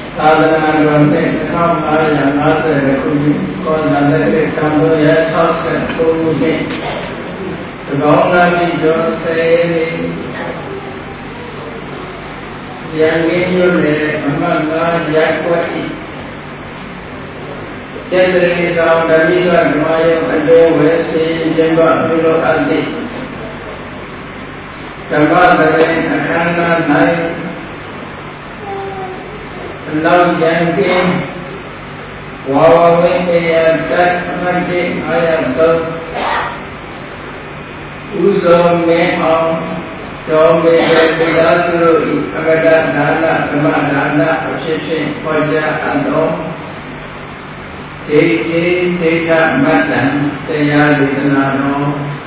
သာသနာတော်နဲ့1550ခုနှစ်ကောဇာတိကံတော်ရ69ခုနှစ်သကောင်းလာပြီးကျော်10ရက်နေ့ရန်ကင်းမြို့နယ်အမှတ်9ရပ်ကွက်ဤကျေတရီဆောင်ဓမ္မိကဓမ္မယုံအတွင်းဝယ်စီကျင်းပပြုလုပ်အပ်သည့်ဓမ္မသဘင်အခမ်းအနား၌လောက်ရန်ကင်းဝါဝဝိကေယတတ်အမှတ်ကြီး903ဥဇောမေအောင်တော်မေတေသာသူတို့ဤအမတဒါနဓမ္မဒါနအဖြစ်ဖြင့်ဟောကြားအပ်သောဒေတိဒေထမတ္တံတရားဒေသနာတော်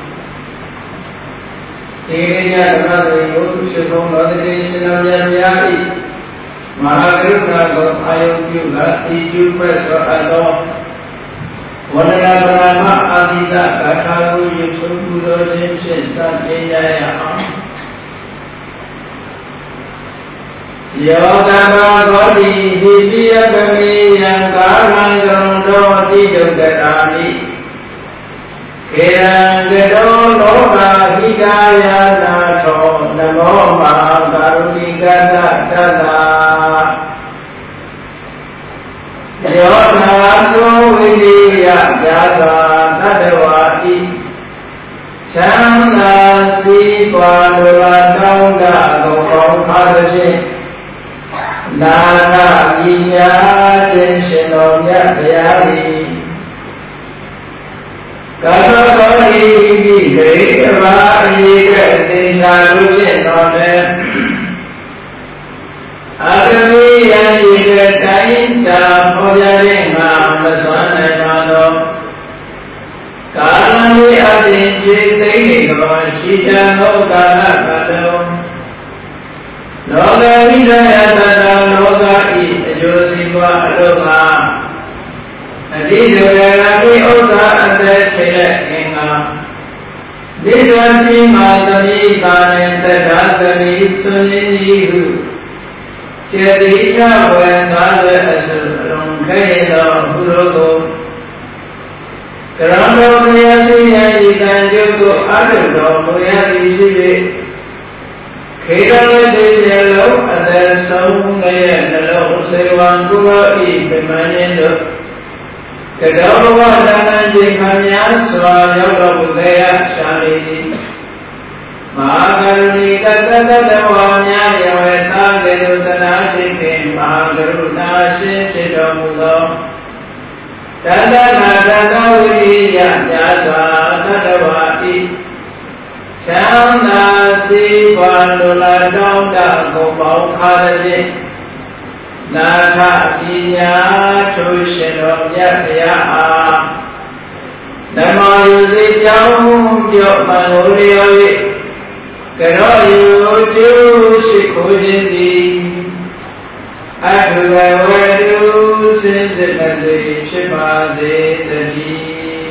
ဒီရညဓမ္မတွေကိုရှိဘုံတော်တည်းရှင်တော်များ၏မဟာကရုဏာကိုအာယုပြုကဤကျုမဲ့သောအသောဝန္ဒနာပရမအာတိတဂါထာကိုယုဆုံးပူဇော်ခြင်းဖြင့်စတင်ကြရအောင်ယောတဘာဂောတိဟိပိယပမေယံကာရံကရုံတော်တိဒုက္ကတာနိခေရံကတောလောကဟိကာယနာထောနမောမဟာကာရုဏိကတတတ္တာယောထာသောဝိရိယญาသာသတ္တဝါဤချမ်းသာစီးပွားလိုလားတောင်းတသောကောင်းခါသဖြင့်နာဂပညာခြင်းရှင်တော်မြတ်ဗျာသည်ကာသကောဤဤဒိဋ္ဌဘာအေကသေချာလို့ဖြင့်တော်လည်းအာဂမိယံဤကတိုင်းတာဟောကြားတဲ့ငါမစွမ်းနိုင်ပါသောကာလမိအပြင်ခြေသိမ့်နေသောရှိတံသောကာလပတ်လုံးလောကဝိဒယတတလောကဤအကျိုးစီးပွားအလို့မှာအတိဒုရဂမိဥစ္စာအသက်ခြေလက်အင်္ဂါမိဒ္ဓတိမာသမိပါဏေတတသမိစွန်ရင်ဤဟုကျေတိချဝေသာဝေအစုအလုံးခဲသောဘုရောကိုကရံတော်မယသိယဤတန်ကျုပ်ကိုအထုတော်မူရသည်ဖြစ်၍ခေတ္တစေပြလုံးအသက်ဆုံးရဲ့နှလုံးစေဝံကုရောဤပြမဉ္ဇတို့ကတောဘဝတဏ္ဍချိန်ခံများစွာရောက်တော်မူခဲ့ရရှာလေသည်မဟာကရုဏီကတတ္တဝါများယဝေသာကေတုတနာရှိဖြင့်မဟာကရုဏာရှင်ဖြစ်တော်မူသောတတ္တနာတတ္တဝိရိယญาစွာသတ္တဝါဤချမ်းသာစီးပွားလိုလားတောင်းတကိုပေါင်းခါသည်နာထပညာထိုးရှင်တော်မြတ်ဗျာအားဓမ္မယုသိကြောင်းပြောမှန်လို့လျော်၍ကရောယုကျိုးရှိခိုးခြင်းသည်အထုဝဝတုစင်စစ်မစေဖြစ်ပါစေတည်း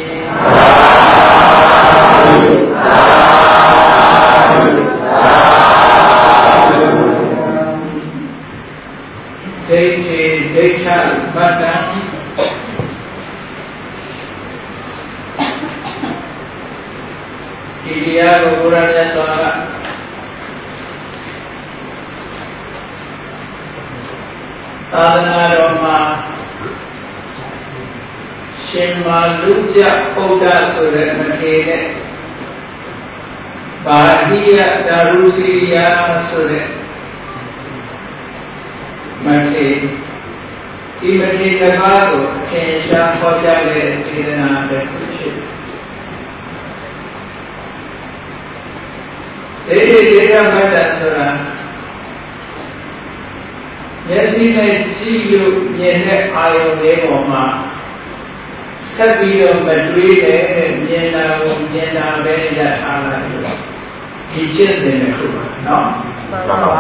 ဒိဋ္ဌိဒိဋ္ဌမတ္တံဒီတရားကိုဘုရားမြတ်စွာကသာသနာတော်မှာရှင်မာလူကျပုဒ္ဒဆိုတဲ့မထေရနဲ့ပါဠိယဒါရုစီယဆိုတဲ့မထေရဒီမထေရတစ်ပါးကိုအထင်ရှားဟောကြားတဲ့ဒေသနာတစ်ခုဖြစ်တယ်ဒီဒေသမတ္တဆိုတာမျက်စိနဲ့ကြည့်လို့မြင်တဲ့အာယုန်လေးပေါ်မှာဆက်ပြီးတော့မတွေးတဲ့မြင်တာကိုမြင်တာပဲရထားလိုက်လို့ဒီဖြစ်စဉ်တစ်ခုပါနော်မှန်ပါပါ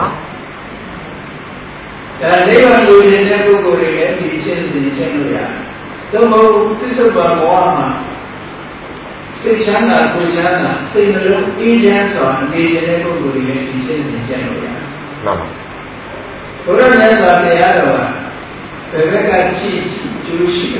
ဒါလေးပါလူရင်းတဲ့ပုဂ္ဂိုလ်တွေလည်းဒီဖြစ်စဉ်ချင်းလို့ရတယ်သို့မဟုတ်ပစ္စုပန်ဘဝမှာစိတ်ချမ်းသာကိုယ်ချမ်းသာစိတ်နှလုံးအေးချမ်းစွာနေနေတဲ့ပုဂ္ဂိုလ်တွေလည်းဒီဖြစ်စဉ်ချင်းလို့ရတယ်မှန်ပါဘုရားမြတ်စွာဘုရားတော်က Rebecca Chi, Jewish.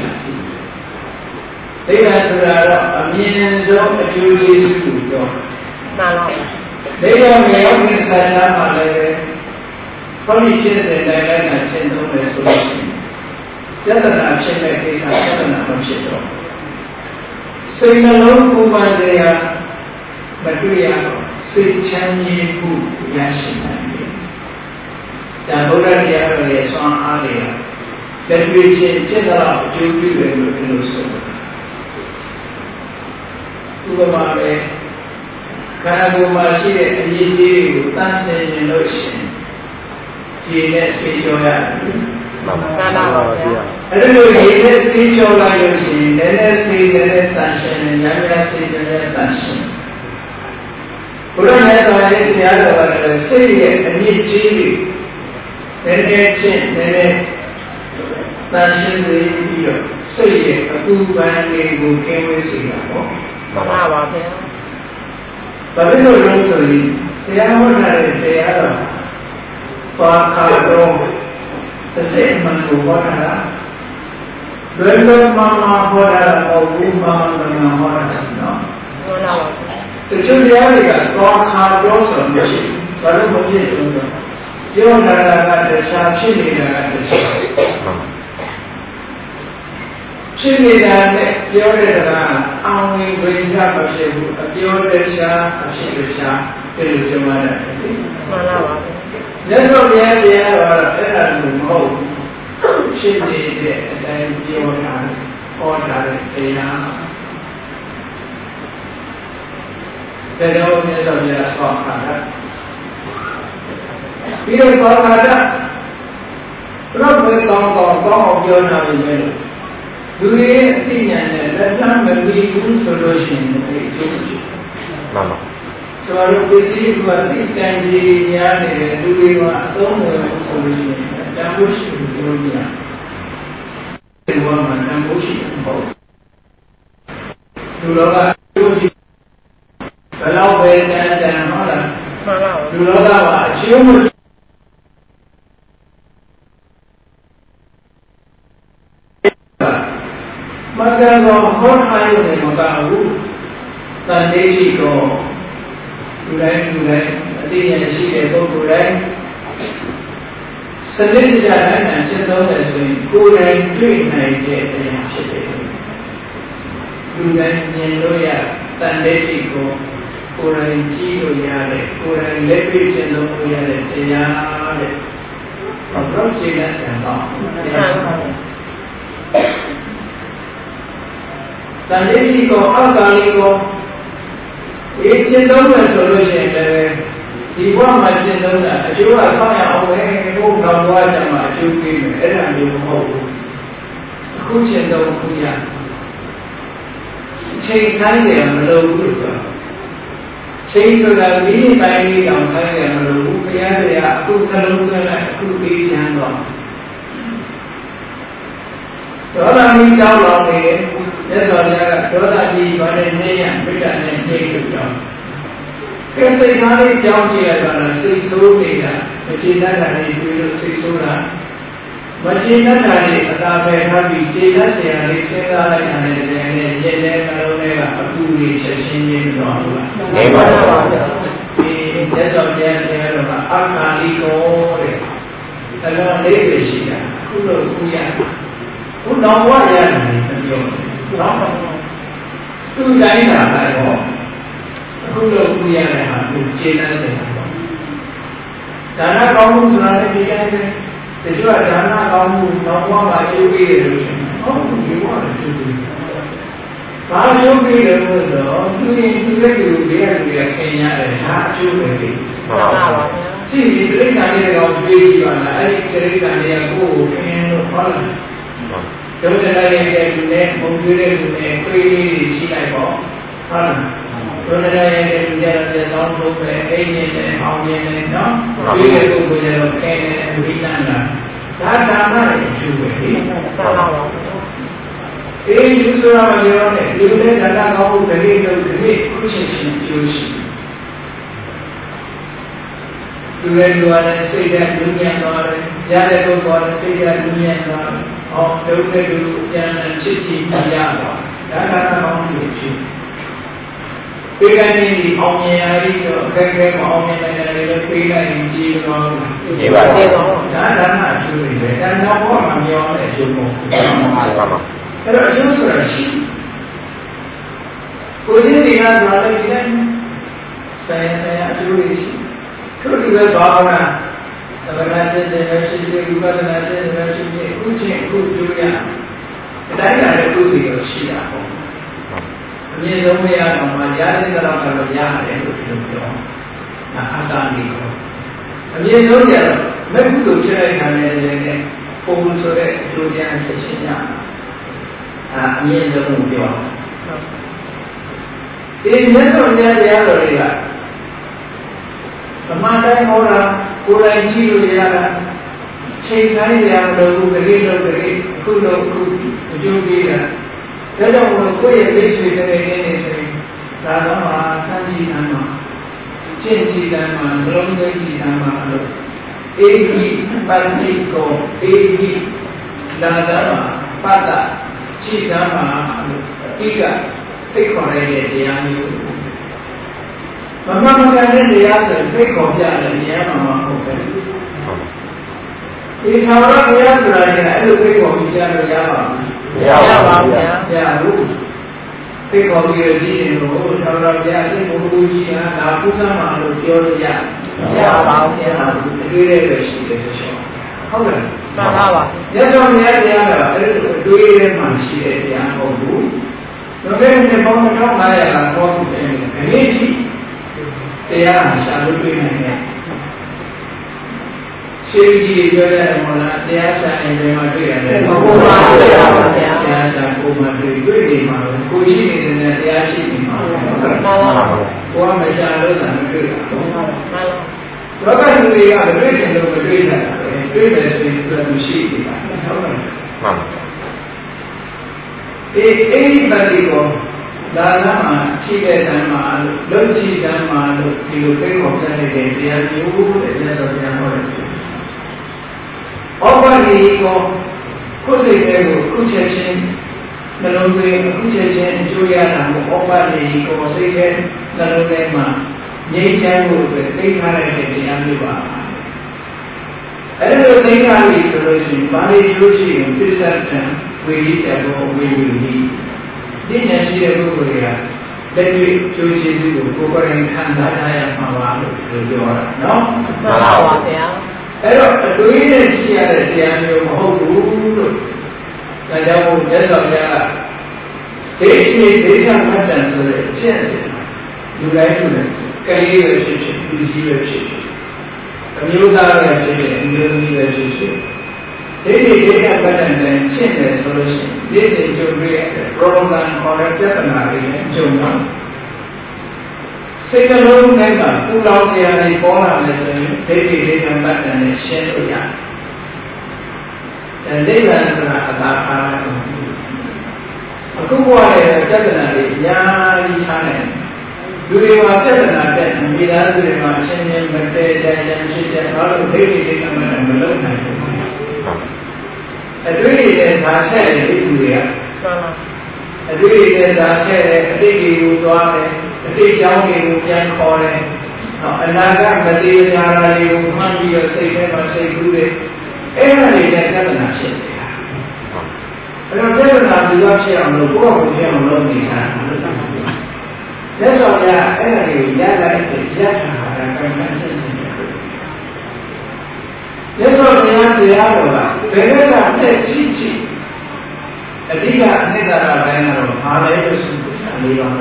They are a million of the Jewish people. They are made of Sana, politicians and I send on the solution. The other nation like this, I don't know much at all. So in a long woman, they are material, sweet Chinese food, Yashin. The Buddha is one area. Then we change general Jewish and Ugamare, Kanagumashi, and Yiji, dancing in ocean. He let see your I don't know, he let see your ocean, then let's see the dancing, and Yamia see the dancing. Buddha has already the other say and Yiji. Then dancing with you. Say a good man who came with Singapore. But they don't know they are ordinary, they are for Carlo, the same man who water. When the Mama water or Mama water, the Julia got Carlos on the ship, but you don't have the sharp chili at the shop. Chili that you're only bring up a ship, a pure desha, a ship, till you mother. That's what we have there are to hold. Chili, and you're order they are. They don't need to be a spot. We don't call that. Probably of your knowledge. Do we think that number we do solution? So I will see what it can be. Do we want solution? That was the woman and bush. Allow it and honor. Do not human. Maka go hot ayo ne maka hu tan de chi ko du dai a ti nya shi de puggol dai sanit ja dai na chin taw de so yin ko dai twai nai de taya phit de du dai nyin lo ya tan de chi ko dai chi lo ya de ko dai let pi chin lo ya de taya de approach de na san ba Tandeci ko akali ko chendong na solution le di wa ma chendong na a chu a sang ya ho he ho na wa cha ma chu pi me ai la myo mo ho khu chendong khu ya chei khai de ma lo bu lo chei so da mi pai ni dong khai de ma lo bu pya de ya khu na lo na la khu pi chan do đó là mi cao lòng thì thế rồi đó là gì gọi là nghe biết là nghe được rồi cái xây nói đi trong gì là gọi là xây số thì là trên đất này thì quy được xây số là mà trên đất này thì ta về ta bị trên đất thì là xây ra lại là này này là đâu này là tu đi sẽ sinh nhiên đó là thì thế rồi thì là akali ko đấy là nó lấy về gì cả cũng được cũng vậy. Cũng đâu quá vậy này nhiều đó cứ đấy là lại bỏ cũng đâu cũng vậy này hả cũng trên nó sẽ nó có một số này đi cái thì chứ là nó có một nó quá là chú ý được không hiểu quá là chú ý bao chú ý được rồi chú ý chú ý được việc cái nhà để hạ chú ý được chỉ cái cái này là chú ý là ấy cái này là cô cái nó là chỗ này là cái một cái chi này có chỗ này là cái sống thuộc về cái này học này đó cái này cũng là cái này bị nạn là đã là chủ về cái những số nào nhiều này nhiều này đã có một cái cũng chỉ chịu လူရဲ့လူအားနဲ့စိတ်ဓာတ်လူညံ့သွားတယ်ရတဲ့ပုဂ္ဂိုလ်ကစိတ်ဓာတ်လူညံ့သွားတယ်ဟောဒုက္ခတူပြန်ချစ်ကြည့်ပြရပါဒါကကောင်းပြီဖြစ်ပေးလိုက်ရင်ဒီအောင်မြင်ရည်ဆိုအခက်အခဲမအောင်မြင်နိုင်တယ်လည်းပေးလိုက်ရင်ကြည့်တော့ကြည့်ပါသေးတော့ဒါဓမ္မအကျိုးတွေပဲဒါတော့ဘောမှာမျောတဲ့အကျိုးပေါ့မှန်ပါပါအဲ့တော့အကျိုးဆိုတာရှိကိုယ်ကြီးတွေကဆိုတော့ဒီတိုင်းဆိုင်ရာအကျိုးတွေရှိတို့ဒီပဲဘာဝနာသမဏစိတ်တွေရှိစေဥပဒနာစိတ်တွေရှိစေအခုချင်းအခုကျိုးရအတိုင်းအတာတစ်ခုစီတော့ရှိတာပေါ့အမြင့်ဆုံးမရတော့မှရတဲ့တော့ကတော့ရတယ်လို့ပြောပြောဒါအတားကြီးကိုအမြင့်ဆုံးကြတော့မကုသိုလ်ဖြစ်လိုက်တာနဲ့လည်းပုံဆိုတဲ့အကျိုးတရားဆက်ရှင်းရအမြင့်ဆုံးပြောဒီမြတ်စွာဘုရားတရားတော်တွေကသမာဓိဟောတာကိုယ်တိုင်ရှိလို့ရတာချိန်ဆိုင်ရလို့ဂရိလို့ဂရိခုလို့ခုအကျိုးပေးတာဒါကြောင့်ကိုယ့်ရဲ့မိတ်ဆွေတွေနေဆိုရင်ဒါတော့မှစမ်းကြည့်တာမှာကျင့်ကြည့်တာမှာလုံးစိတ်ကြည့်တာမှာလို့အေဟိပန္တိကိုအေဟိလာတာမှာပတ်တာကြည့်တာမှာလို့အတိကဖိတ်ခေါ်ရတဲ့တရားမျိုးမမမကန်တဲ့တရားဆိုရင်ဖိတ်ခေါ်ပြတယ်တရားမှမဟုတ်ပဲဒီသာဝရတရားဆိုတာကအဲ့လိုဖိတ်ခေါ်ပြလို့ရပါဘူးမရပါဘူးဗျာဘူးဖိတ်ခေါ်ပြီးကြည့်ရင်တော့သာဝရတရားစိတ်ကိုကိုကြည့်တာဒါကုသမှာလို့ပြောလို့ရမရပါဘူးဗျာအတွေ့အကြုံရှိတယ်ဆိုဟုတ်တယ်မှန်ပါပါမြတ်စွာဘုရားတရားကအဲ့လိုအတွေ့အကြုံမှရှိတဲ့တရားမဟုတ်ဘူးဒါပေမဲ့ဘောင်းတော့900ကဟောသူတယ်ခရီးရှိတရားရှာလို့တွေ့နိုင်တယ်ရှင်းကြီးပြောရတယ်မို့လားတရားရှာရင်ဘယ်မှာတွေ့ရတယ်မဟုတ်ပါဘူးတရားရှာကိုမှတွေ့နေမှာကိုရှိနေတဲ့တရားရှိနေမှာမှန်ပါပါကိုကမရှာလို့သာမတွေ့တာမှန်ပါဘာကလူတွေကတွေ့တယ်လို့မတွေ့တာပဲတွေ့တယ်ဆိုရင်သူရှိနေတာဟုတ်လားမှန်ပါဒီအိမ်ပတ်ဒီကိုဒါကမှရှိတဲ့တမ်းမှာလုံချီတမ်းမှာလို့ဒီလိုသိခေါ်ပြနေတဲ့တရားမျိုးတဲ့မြတ်စွာဘုရားဟောတယ်။ဩပတိကိုခုစိတ်တွေကိုခုချက်ချင်းနှလုံးသွင်းခုချက်ချင်းအကျိုးရတာကိုဩပတိကိုစိတ်ထဲနှလုံးထဲမှာငြိမ်းချမ်းဖို့အတွက်သိထားတဲ့တရားမျိုးပါ။အဲ့လိုသိထားပြီဆိုလို့ရှိရင်ဘာလို့ကျိုးရှိရင်ပစ္စတံဝိရိတဘောဝိဝိနိဒီဉာဏ်ရှိတဲ့ပုဂ္ဂိုလ်တွေကလက်တွေ့ကျိုးရှိသူကိုကိုယ်ကိုယ်တိုင်ခံစားရမှာပါလို့ပြောတာနော်မှန်ပါပါဗျာအဲ့တော့အတွေ့နဲ့ရှိရတဲ့တရားမျိုးမဟုတ်ဘူးလို့ဒါကြောင့်မြတ်စွာဘုရားကဒေသမှတ်တန်ဆိုတဲ့အချက်အစစ်လူတိုင်းလူတိုင်းကလေးပဲဖြစ်ဖြစ်လူကြီးပဲဖြစ်ဖြစ်အမျိုးသားပဲဖြစ်ဖြစ်အမျိုးသမီးပဲဖြစ်ဖြစ်ဒီဒေသမှတ်တန်နဲ့ရှင်းတယ်ဆိုလို့ရှိရင်ဒီစိတ်ကြုံရတဲ့ program ခေါ်တဲ့ပြဿနာတွေနဲ့ကြုံတာစိတ်ကလုံးနဲ့ကပူလောင်တရားတွေပေါ်လာမယ်ဆိုရင်ဒိဋ္ဌိဒိဋ္ဌံပတ္တန်နဲ့ရှင်းလို့ရတယ်။ဒါဒိဋ္ဌံဆိုတာအသာအားအခုဘဝရဲ့ပြဿနာတွေအများကြီးထားနေတယ်။လူတွေမှာပြဿနာတဲ့မိသားစုတွေမှာအချင်းချင်းမတည့်တဲ့ရန်ဖြစ်တဲ့ဘာလို့ဒိဋ္ဌိဒိဋ္ဌံပတ္တန်မလုပ်နိုင်ဘူး။အတွေ့အကြုံစာချက်တဲ့လူတွေကအတွေ့အကြုံစာချက်တဲ့အတိတ်တွေကိုသွားတယ်အတိတ်ကြောင်းတွေကိုပြန်ခေါ်တယ်အနာဂတ်မသေးကြတာတွေကိုမှတ်ပြီးတော့စိတ်ထဲမှာစိတ်ကူးတယ်အဲ့ဒါတွေနဲ့ပြဿနာဖြစ်နေတာအဲ့တော့ပြဿနာဒီလိုဖြစ်အောင်လို့ကိုယ့်ကိုယ်ဖြစ်အောင်လုပ်နေတာလက်ဆောင်ရအဲ့ဒါတွေရလိုက်တဲ့ရထားတာကံကံဆက်စင်တယ်လက်ဆောင်ရတရားတော်ကဘယ်ဘက်ကတက်ချီချီအဓိကအနှစ်သာရပိုင်းကတော့ဘာလဲလို့ဆိုသစ္စာ၄ပါး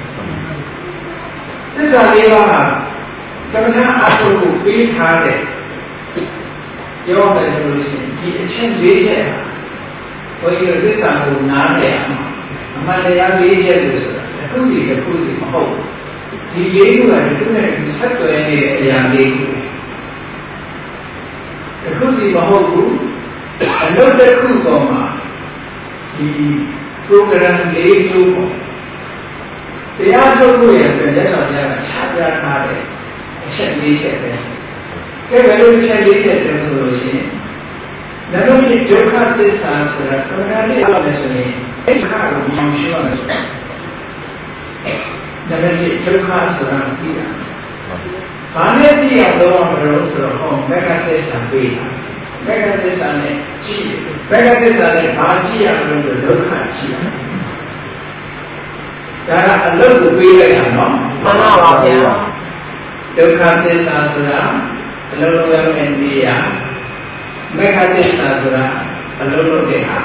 သစ္စာ၄ပါးဟာကမ္မထာအထုကိုပေးထားတဲ့ပြောမယ်ဆိုလို့ရှိရင်ဒီအချက်၄ချက်ဘုရားသစ္စာကိုနားလည်အောင်အမှန်တရား၄ချက်လို့ဆိုတာတစ်ခုစီတစ်ခုစီမဟုတ်ဒီ၄ခုကဒီခုနဲ့ဆက်သွယ်နေတဲ့အရာ၄ခုတစ်ခုစီမဟုတ်ဘူးအလုပ်တစ်ခုပေါ်မှာဒီ program ၄မျိုးပေါ့တရားထုတ်ဖို့ရတဲ့လက်ဆောင်များချပြထားတဲ့အချက်၄ချက်ပဲဘယ်လိုချက်လေးတဲ့ဆိုလို့ရှိရင်နဂုတ်ဒုက္ခသစ္စာဆိုတာကမ္ဘာလေးအောင်လို့ဆိုရင်အဲ့ဒီခါကိုမြင်ရှိရမယ်ဆိုတာနဂုတ်ဒုက္ခဆိုတာသိတာဘာနဲ့သိရတော့မလို့ဆိုတော့ဟောမက္ခသစ္စာပေးတာမက္ခသစ္စာနဲ့ကြည့်မက္ခသစ္စာနဲ့ဘာကြည့်ရမလို့ဒုက္ခကြည့်ဒါကအလုပ်ကိုပေးလိုက်တာနော်မှန်ပါပါဗျာဒုက္ခသစ္စာဆိုတာအလုံးလုံးရမယ့်နေရာမေဃသစ္စာဆိုတာအလုံးလုံးတဲ့ဟာ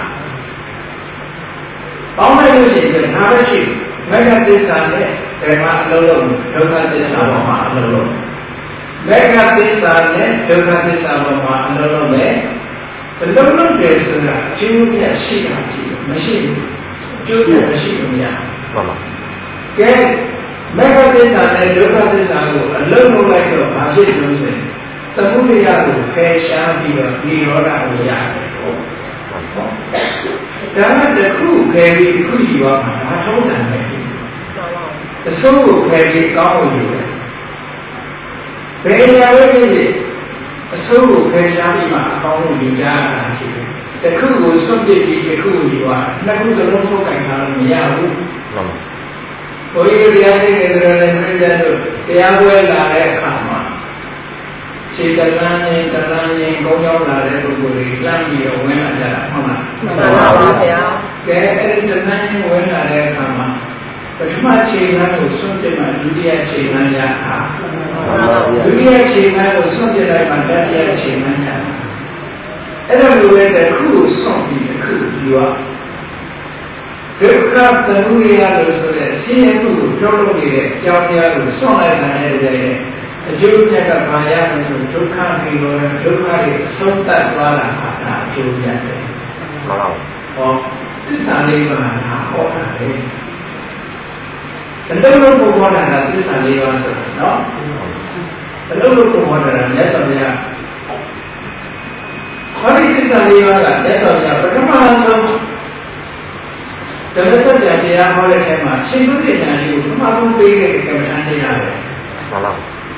ပေါင်းလိုက်လို့ရှိရင်ဒါပဲရှိမေဃသစ္စာနဲ့ဘယ်မှာအလုံးလုံးဒုက္ခသစ္စာပေါ်မှာအလုံးလုံးမေဃသစ္စာနဲ့ဒုက္ခသစ္စာပေါ်မှာအလုံးလုံးပဲအလုံးလုံးတယ်ဆိုတာအကျိုးပြရှိတာရှိမရှိဘူးအကျိုးပြမရှိဘူးများမှန်ပါကဲမေဃသစ္စာနဲ့ဒုက္ခသစ္စာကိုအလုံးလုံးလိုက်တော့ဘာဖြစ်လို့ဆိုရင်သမုဒိယကိုဖယ်ရှားပြီးတော့ဒီရောဂကိုရတယ်ဟုတ်ဒါမှတခုဖယ်ပြီးတစ်ခုယူရမှာဒါထုံးစံပဲအစိုးကိုဖယ်ပြီးကောင်းလို့ယူတယ်ဘယ်နေရာပဲဖြစ်ဖြစ်အစိုးကိုဖယ်ရှားပြီးမှအကောင်းလို့ယူကြတာရှိတယ်တခုကိုစွန့်ပစ်ပြီးတစ်ခုကိုယူရနှစ်ခုစလုံးထုတ်ကင်ထားလို့မရဘူးဘုရားတရားသိနေတယ်လည်းပြည့်တဲ့တို့တရားပွဲလာတဲ့အခါမှာခြေတလန်းနဲ့တလန်းနဲ့ကောင်းကြောင်းလာတဲ့ပုဂ္ဂိုလ်တွေလှမ်းပြီးတော့ဝင်လာကြတာဟုတ်လားမှန်ပါပါဗျာကဲအဲ့ဒီတလန်းနဲ့ဝင်လာတဲ့အခါမှာပထမခြေလမ်းကိုစွန့်ပြမှဒုတိယခြေလမ်းရတာမှန်ပါဗျာဒုတိယခြေလမ်းကိုစွန့်ပြလိုက်မှတတိယခြေလမ်းရတာအဲ့ဒါလိုပဲတစ်ခုကိုစွန့်ပြီးတစ်ခုယူရဒုက္ခသမုဒယလို့ဆိုတဲ့ဆင်းရဲမှုကိုပြောလို့နေတဲ့အကြောင်းတရားကိုစွန့်လိုက်တဲ့အချိန်အကျိုးမြတ်ကဘာရမလို့ဒုက္ခပြီးတော့ဒုက္ခတွေဆုံးသတ်သွားတာဟာဒါအကျိုးရတယ်မှန်ပါဟောသစ္စာလေးပါးဟာဟောတာလေအလုံးလုံးပေါ်ပေါ်တာသစ္စာလေးပါးဆိုတော့နော်အလုံးလုံးပေါ်ပေါ်တာမြတ်စွာဘုရားဟောဒီသစ္စာလေးပါးကမြတ်စွာဘုရားပထမဆုံးဓမ္မစကြာတရားဟောတဲ့ထဲမှာရှင်ဘုရားဉာဏ်လေးကိုပထမဆုံးပေးခဲ့တဲ့ကမ္ဘာတရားပဲမှန်ပါ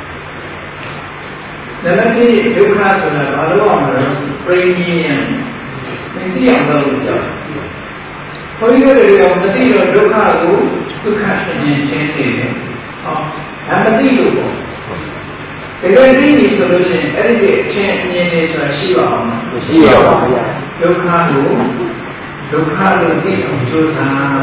နံပါတ်1ဒုက္ခဆိုတာဘာလို့အောင်လဲပရိနိယံသိအောင်လုပ်ကြဘုရားတွေကမသိတော့ဒုက္ခကိုဒုက္ခရှင်ချင်းသိတယ်ဟောဒါမသိလို့ပေါ့တကယ်သိပြီဆိုလို့ရှိရင်အဲ့ဒီအချင်းအမြင်တွေဆိုတာရှိပါအောင်မရှိပါဘူးဗျာဒုက္ခကိုဒုက္ခလို့သိအောင်ကြိုးစားဒါ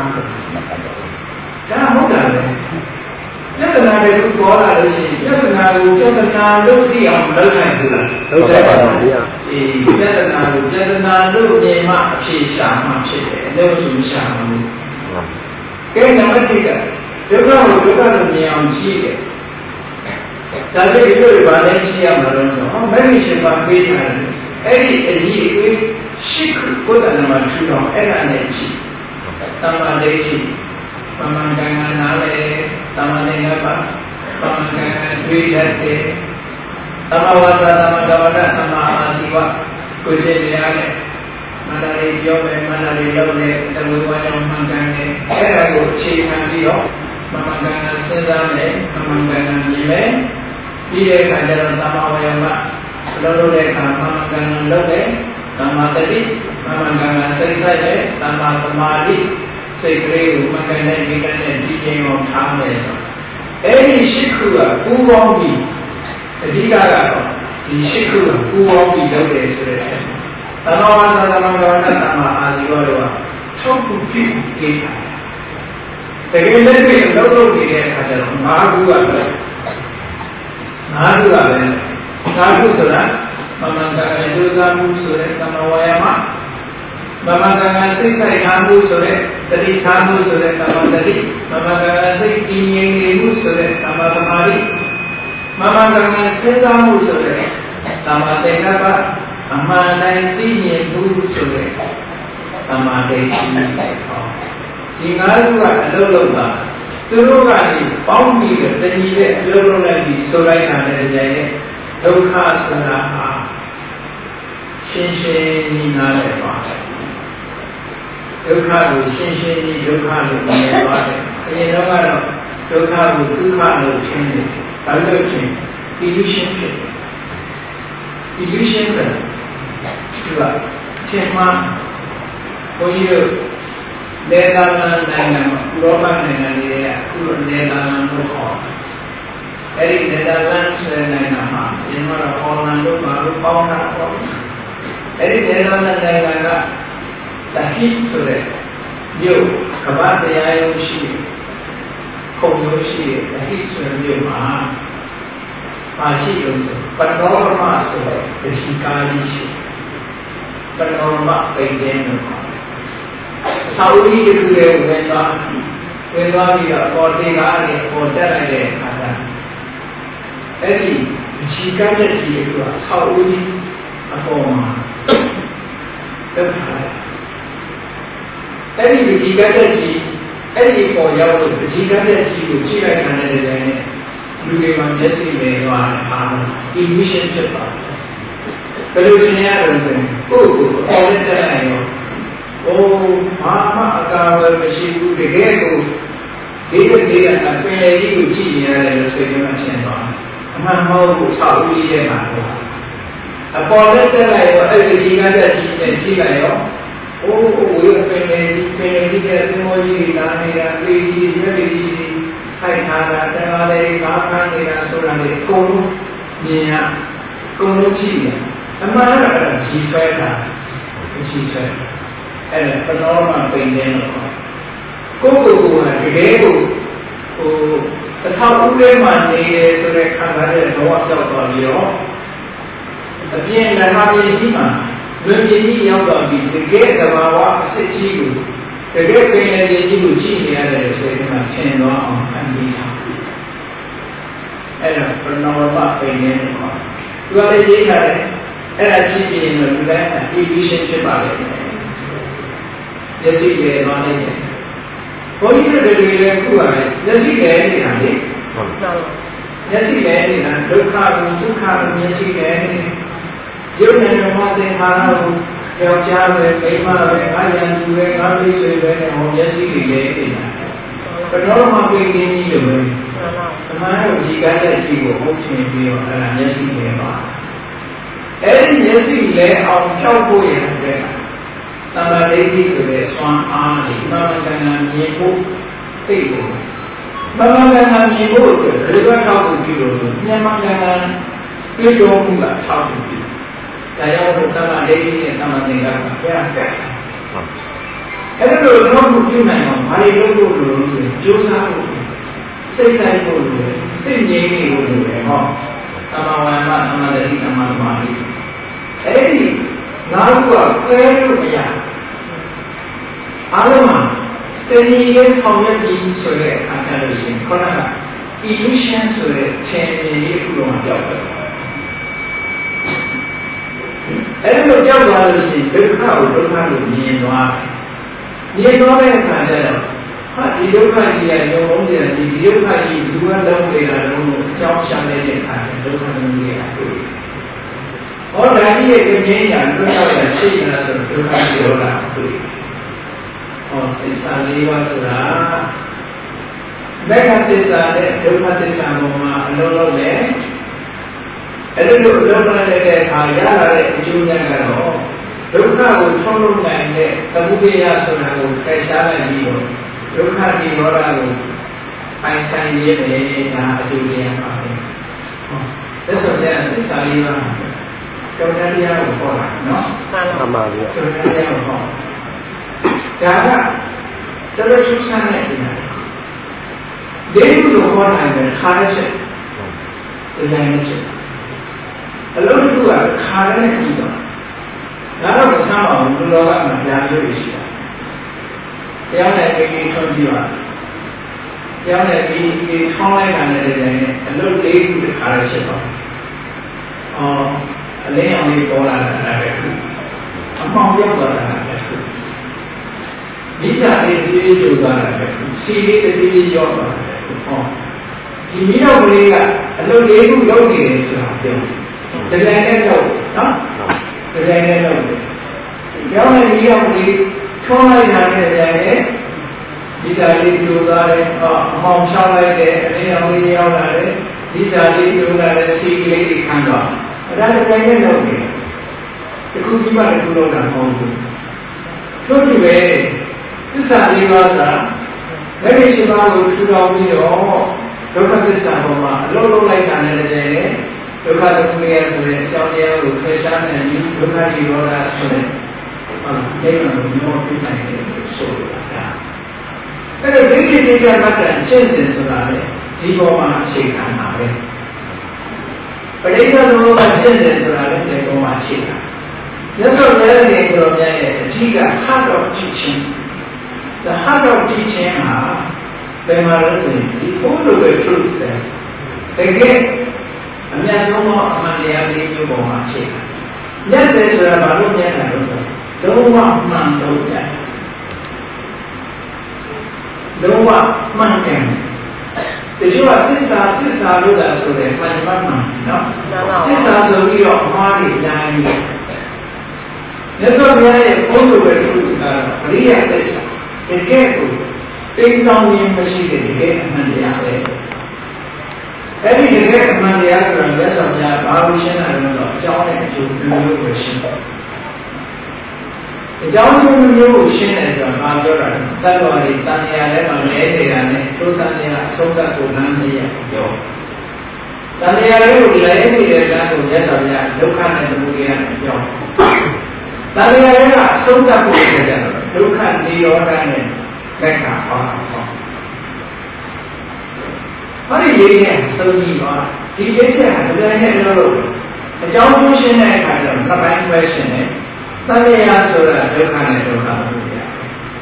ဟုတ်တယ်ပြဿနာတွေကိုပေါ်လာလို့ရှိရင်ပြဿနာကိုပြဿနာလို့သိအောင်လုပ်နိုင်ဘူးလားလုပ်နိုင်ပါဘူးဗျာအေးပြဿနာကိုပြဿနာလို့မြင်မှအဖြေရှာမှဖြစ်တယ်လို့ဆိုမရှာဘူးကဲနံပါတ်1ကဒုက္ခကိုဒုက္ခလို့မြင်အောင်ရှိတယ်ဒါပေမဲ့ဒီလိုဘာလဲရှိရမှာတော့ဟောမဂ္ဂင်ရှင်ပါပေးတာအဲ့ဒီအကြီးအသေးရှိခုဘုဒ္ဓနာမှာထူအောင်အဲ့ဒါနဲ့ရှိသမ္မာဒိဋ္ဌိပမန်ကံနာလေသမ္မာနေငါပါပမန်ကံတွေးတတ်တယ်သမ္မာဝါစာသမ္မာကမ္မဋ္ဌသမ္မာအာစီဝကိုယ်ချင်းတရားနဲ့မန္တလေးပြောမယ်မန္တလေးလုပ်တယ်သဝေဝါကြောင့်မှန်ကန်တယ်အဲ့ဒါကိုအခြေခံပြီးတော့ပမန်ကံစဉ်းစားမယ်ပမန်ကံမြင်မယ်ပြီးတဲ့အခါကျတော့သမ္မာဝါယာမလုပ်တဲ့အခါပမန်ကံလုပ်တယ်သမ္မာတတိပမန်ကံစိတ်ဆိုင်တယ်သမ္မာသမာဓိစိတ်ကလေးကိုမကန်တဲ့ဒီကနေ့ဒီချိန်အောင်ထားမယ်ဆိုအဲ့ဒီရှိခုကပူပေါင်းပြီးအဓိကကတော့ဒီရှိခုကပူပေါင်းပြီးလုပ်တယ်ဆိုတဲ့သမ္မာဝါစာသမ္မာကမ္မဋ္ဌသမ္မာအာဇီဝတို့ကထောက်ခုပြည့်ကိစ္စတကယ်လည်းဒီလောက်လုပ်နေတဲ့အခါကျတော့၅ခုကပဲ၅ခုကပဲ၅ခုဆိုတာမမန္တကဒုစမှုဆိုတဲ့သမ္မာဝါယာမမမကံစိတ်ဆိုင်ထားမှုဆိုတဲ့တတိထားမှုဆိုတဲ့သမ္မာတတိမမကံစိတ်တည်ငြိမ်နေမှုဆိုတဲ့သမ္မာသမာဓိမမကံစဉ်းစားမှုဆိုတဲ့သမ္မာသင်္ကပ္ပအမှန်တိုင်းသိမြင်မှုဆိုတဲ့သမ္မာဒိဋ္ဌိဒီ၅ခုကအလုံးလုံးပါသူတို့ကနေပေါင်းပြီးတဏှီတဲ့အလုံးလုံးလိုက်ပြီးဆိုလိုက်တာနဲ့ကြိုင်တဲ့ဒုက္ခဆိုတာဟာရှင်းရှင်းကြီးနားလည်ပါတယ်ဒုက္ခကိုရှင်းရှင်းကြီးဒုက္ခလို့မြင်ပါတယ်အရင်တော့ကတော့ဒုက္ခကိုဒုက္ခလို့ရှင်းတယ်ဘာလို့ရှင်းဒီလိုရှင်းဖြစ်ဒ illusion ပဲဒီကသင်မှာဘုန်းကြီးတို့ဒေသနာနိုင်ငံမှာလောကနိုင်ငံတွေကအခုဒေသနာလို့ခေါ်အဲ့ဒီဒေသနာနိုင်ငံမှာဒီမှာဟောလန်တို့ဘာလို့ပေါင်းတာပေါ့အဲ့ဒီဒေသနာနိုင်ငံကတဟိဆိုတဲ့မြို့ကမ္ဘာတရားရုံးရှိခုံရုံးရှိတဟိဆိုတဲ့မြို့မှာမရှိလို့ပနောရမဆိုတဲ့ဒီကာကြီးရှိပနောရမပိတ်တဲ့လို့သာဝတိတူရဲ့ဝင်သွားပြီးတော့ပေါ်တင်ကားနဲ့ပေါ်တက်လိုက်တဲ့အခါကျအဲ့ဒီခြေကားတဲ့ကြီးကသာဝတိအပေါ်မှာတက်ထားတယ်အဲ့ဒီခြေကားတဲ့ကြီးအဲ့ဒီပေါ်ရောက်လို့ခြေကားတဲ့ကြီးကိုချိန်လိုက်တဲ့နေရာနဲ့လူတွေမှာမျက်စိနဲ့သွားတာဟာ illusion ဖြစ်ပါတယ်ဘယ်လိုသင်ရလဲဆိုရင်ကိုယ့်ကိုယ်အော်တက်လိုက်ရောโอ้ဘာမှအကာအကွယ်မရှိဘူးတကယ်ကိုဒီကလေးကအပင်လေးကိုကြည့်နေရတယ်လို့စိတ်ထဲမှာထင်သွားအမှန်မဟုတ်ဘူးဆောက်ပြီးတဲ့မှာတော့အပေါ်တက်လိုက်ရောအဲ့ဒီကြီးကတက်ကြီးနဲ့ကြည့်လိုက်ရောโอ้ဝေပင်လေးကြီးတဲ့သင်္ဘောကြီးလာနေတာပြည်ကြီးရွက်ကြီးစိုက်ထားတာတရားလေးကားခိုင်းနေတာဆိုတာလေအကုန်လုံးမြင်ရအကုန်လုံးကြည့်ရအမှန်တော့အဲ့ဒါကြီးဆွဲတာကြီးဆွဲအဲ့ဒါပနောမပိန်တယ်လို့ကိုယ့်ကိုယ်ကတကယ်ကိုဟိုအဆောက်အဦလေးမှာနေတယ်ဆိုတဲ့ခံစားချက်တော့ကြောက်သွားပြီးတော့အပြင်ဓမ္မပြည်ကြီးမှာလွန်ပြည်ကြီးရောက်တော့ပြီးတကယ်သဘာဝအစစ်ကြီးကိုတကယ်ပင်လယ်ကြီးကိုကြည့်နေရတယ်ဆိုရင်မှထင်တော့အောင်အမြင်ထားအဲ့ဒါပနောမပိန်တယ်လို့သူကလည်းရေးထားတယ်အဲ့ဒါကြည့်ပြီးရင်လည်းဒီတိုင်း illusion ဖြစ်ပါလေမျက်စိလည်းသွားနေတယ်ဘုန်းကြီးတို့တွေလည်းခုပါပဲမျက်စိလည်းနေတာလေဟုတ်ပါဘူးမျက်စိလည်းနေတာဒုက္ခကိုဒုက္ခကိုမျက်စိလည်းနေရုပ်နဲ့ဓမ္မသင်္ခါရကိုကြောက်ကြပဲမိမပဲအာရန်သူပဲငါသိဆွေပဲနဲ့ဟောမျက်စိတွေလည်းနေတာဘယ်တော့မှပြင်းပြင်းကြီးလို့ပဲအမှန်တော့ဒီကားတဲ့ကြီးကိုဟုတ်ချင်ပြီးတော့အဲ့ဒါမျက်စိလည်းပါအဲ့ဒီမျက်စိလည်းအောင်ကြောက်ဖို့ရတယ်တမန်လေးကြီးဆိုတဲ့ဆွမ်းအားကြီးမမကဏ္ဍမြင်ဖို့သိဖို့မမကဏ္ဍမြင်ဖို့အတွက်ဘယ်လိုထောက်ဖို့ပြုလို့မြန်မာကဏ္ဍတွေ့ကြုံမှုကထောက်ဖို့ပြုဒါကြောင့်တမန်လေးကြီးနဲ့တမန်သင်္ကန်းကပြတ်တယ်အဲ့ဒါလိုတော့မှုပြုနိုင်အောင်ဘာတွေလုပ်ဖို့လို့ကြိုးစားဖို့စိတ်ဆိုင်ဖို့လို့စိတ်ငြိမ်းနေဖို့လို့ပဲဟောတမန်ဝါမတမန်တတိတမန်သမာဓိအဲ့ဒီနောက်ကကွဲလို့မရအားလုံးမှာတဏှီရဲ့ဆောင်ရွက်ပြီးဆိုတဲ့အခါကျလို့ရှိရင်ခေါင်းက illusion ဆိုတဲ့သင်္ကေတရဲ့ခုလုံးကြောက်တယ်အဲ့လိုကြောက်သွားလို့ရှိရင်ဒုက္ခကိုဒုက္ခလို့မြင်သွားတယ်မြင်သွားတဲ့အခါကျတော့ဟာဒီဒုက္ခကြီးရဲ့ရုံလုံးကြီးဒီဒုက္ခကြီးလူကလုံးနေတာလုံးကိုအကြောင်းရှာနေတဲ့အခါကျဒုက္ခမျိုးကြီးရတွေ့ဟောဒါကြီးရဲ့ဉာဏ်ညာလွတ်ရောက်ရရှိနေတာဆိုဒုက္ခပြောတာတွေ့ဟောသစ္စာလေးပါးဆိုတာမေဃသစ္စာနဲ့ဒုက္ခသစ္စာပေါ်မှာအလုံးလုံးနဲ့အဲ့ဒီလိုအလုံးလုံးတဲ့အခါရလာတဲ့အကျိုးများကတော့ဒုက္ခကိုထုံးလုံးနိုင်တဲ့သမုဒယဆိုတာကိုဖယ်ရှားလိုက်ပြီးတော့ဒုက္ခဒီရောဂါကိုပိုင်ဆိုင်ရတဲ့ဒါအကျိုးတရားပါပဲဟောဒါဆိုတဲ့သစ္စာလေးပါးကျောင်းတရားကိုဟောတာနော်မှန်ပါဗျာကျောင်းတရားကိုဟောဒါကတော်တော်ရှင်းဆန်းတဲ့ဒီမှာဒီလိုဟောနိုင်တဲ့ခါရချက်ဒီဇိုင်းနဲ့ချက်အလုံးစုကခါရနဲ့ပြီးတော့ဒါတော့မဆမ်းပါဘူးလူတော်ကမှကြားလို့ရှိတာတရားနဲ့ကြီးထွန်းပြီးပါတရားနဲ့ကြီးထောင်းလိုက်တာနဲ့ဒီဇိုင်းနဲ့အလုံးလေးခုတစ်ခါရချက်ပါအလင်းအောင်လေးပေါ်လာတာလည်းခုအမောင်ရောက်လာတာလည်းခုမိသားလေးဒီလေးကြိုးစားတာလည်းခုစီလေးတစ်ပြေးရောက်လာတယ်ခုဟောဒီမိတော်ကလေးကအလုပ်လေးခုလုပ်နေတယ်ဆိုတာပြောတယ်ကြိုင်နဲ့တော့နော်ကြိုင်နဲ့တော့ရောက်နေမိတော်ကလေးထုံးလိုက်တာနဲ့ကြိုင်နဲ့မိသားလေးကြိုးစားတယ်အမောင်ချောင်းလိုက်တယ်အလင်းအောင်လေးရောက်လာတယ်မိသားလေးကြိုးစားတယ်စီလေးတွေခံတော့ဒါလည်းတိုင်းနဲ့လုပ်နေတခုပြီးမှတခုလုပ်တာမဟုတ်ဘူးတို့တူပဲသစ္စာလေးပါးကလက်ရှိပါးကိုထူထောင်ပြီးတော့ဒုက္ခသစ္စာပေါ်မှာအလုံးလုံးလိုက်တာနဲ့တည်းနဲ့ဒုက္ခသမုဒယဆိုတဲ့အကြောင်းတရားကိုခေရှားနေပြီးဒုက္ခនិရောဓဆိုတဲ့နိဗ္ဗာန်ကိုမျောပြနိုင်တယ်ဆိုတာအဲ့တော့ဒိဋ္ဌိတိကျမှတ်တဲ့အရှင်းစင်ဆိုတာလေဒီပေါ်မှာအခြေခံတာပဲပရိစ္ဆေသမုပ္ပါဒ်ရှင်းစင်ဆိုတာလေဒီပေါ်မှာအခြေခံမြတ်စွာဘုရားရှင်ကိုယ်တော်မြတ်ရဲ့အကြီးက heart of teaching the heart of teaching ဟာဘယ်မှာလဲဆိုရင်ဒီဘုလိုပဲ truth တဲ့တကယ်အမြတ်ဆုံးသောအမှန်တရားလေးမျိုးပေါ်မှာအခြေခံမြတ်တယ်ဆိုတာဘာလို့မြတ်တာလဲဆိုတော့လုံးဝမှန်တော့တယ်လုံးဝမှန်တယ်ဒီလိုသစ္စာလို့လာဆိုတဲ့မှန်မှန်နော်သစ္စာဆိုပြီးတော့အမှားတွေတိုင်းမြတ်စွာဘုရားရဲ့ဘုလိုပဲ truth ကပရိယသစ္စာတကယ်ကိုသိဆောင်ခြင်းမရှိတဲ့တကယ်အမှန်တရားပဲအဲ့ဒီတကယ်အမှန်တရားဆိုတာမြတ်စွာဘုရားဘာလို့ရှင်းတာလဲဆိုတော့အကြောင်းနဲ့အကျိုးမျိုးကိုရှင်းတယ်အကြောင်းကျိုးမျိုးကိုရှင်းတယ်ဆိုတာဘာပြောတာလဲတတ္တဝါတွေတန်ရာထဲမှာလဲနေတာနဲ့သို့တန်ရာအဆုံးသတ်ကိုလမ်းမရပြောတန်ရာလေးကိုလဲနေတဲ့လမ်းကိုမြတ်စွာဘုရားဒုက္ခနဲ့သမုဒယနဲ့ပြောတန်ရာလေးကအဆုံးသတ်ကိုပြောကြတယ်ဒုက္ခនិရောဓနဲ့သက်ခါဟောတာဘာလို့ရေးနေစုံကြီးပါဒီကိစ္စကတကယ်နဲ့လို့အကြောင်းကျိုးရှင်းတဲ့အခါကျတော့နှစ်ပိုင်း question နဲ့သံဃာဆိုတာဒုက္ခနဲ့ဒုက္ခကိုပြရတယ်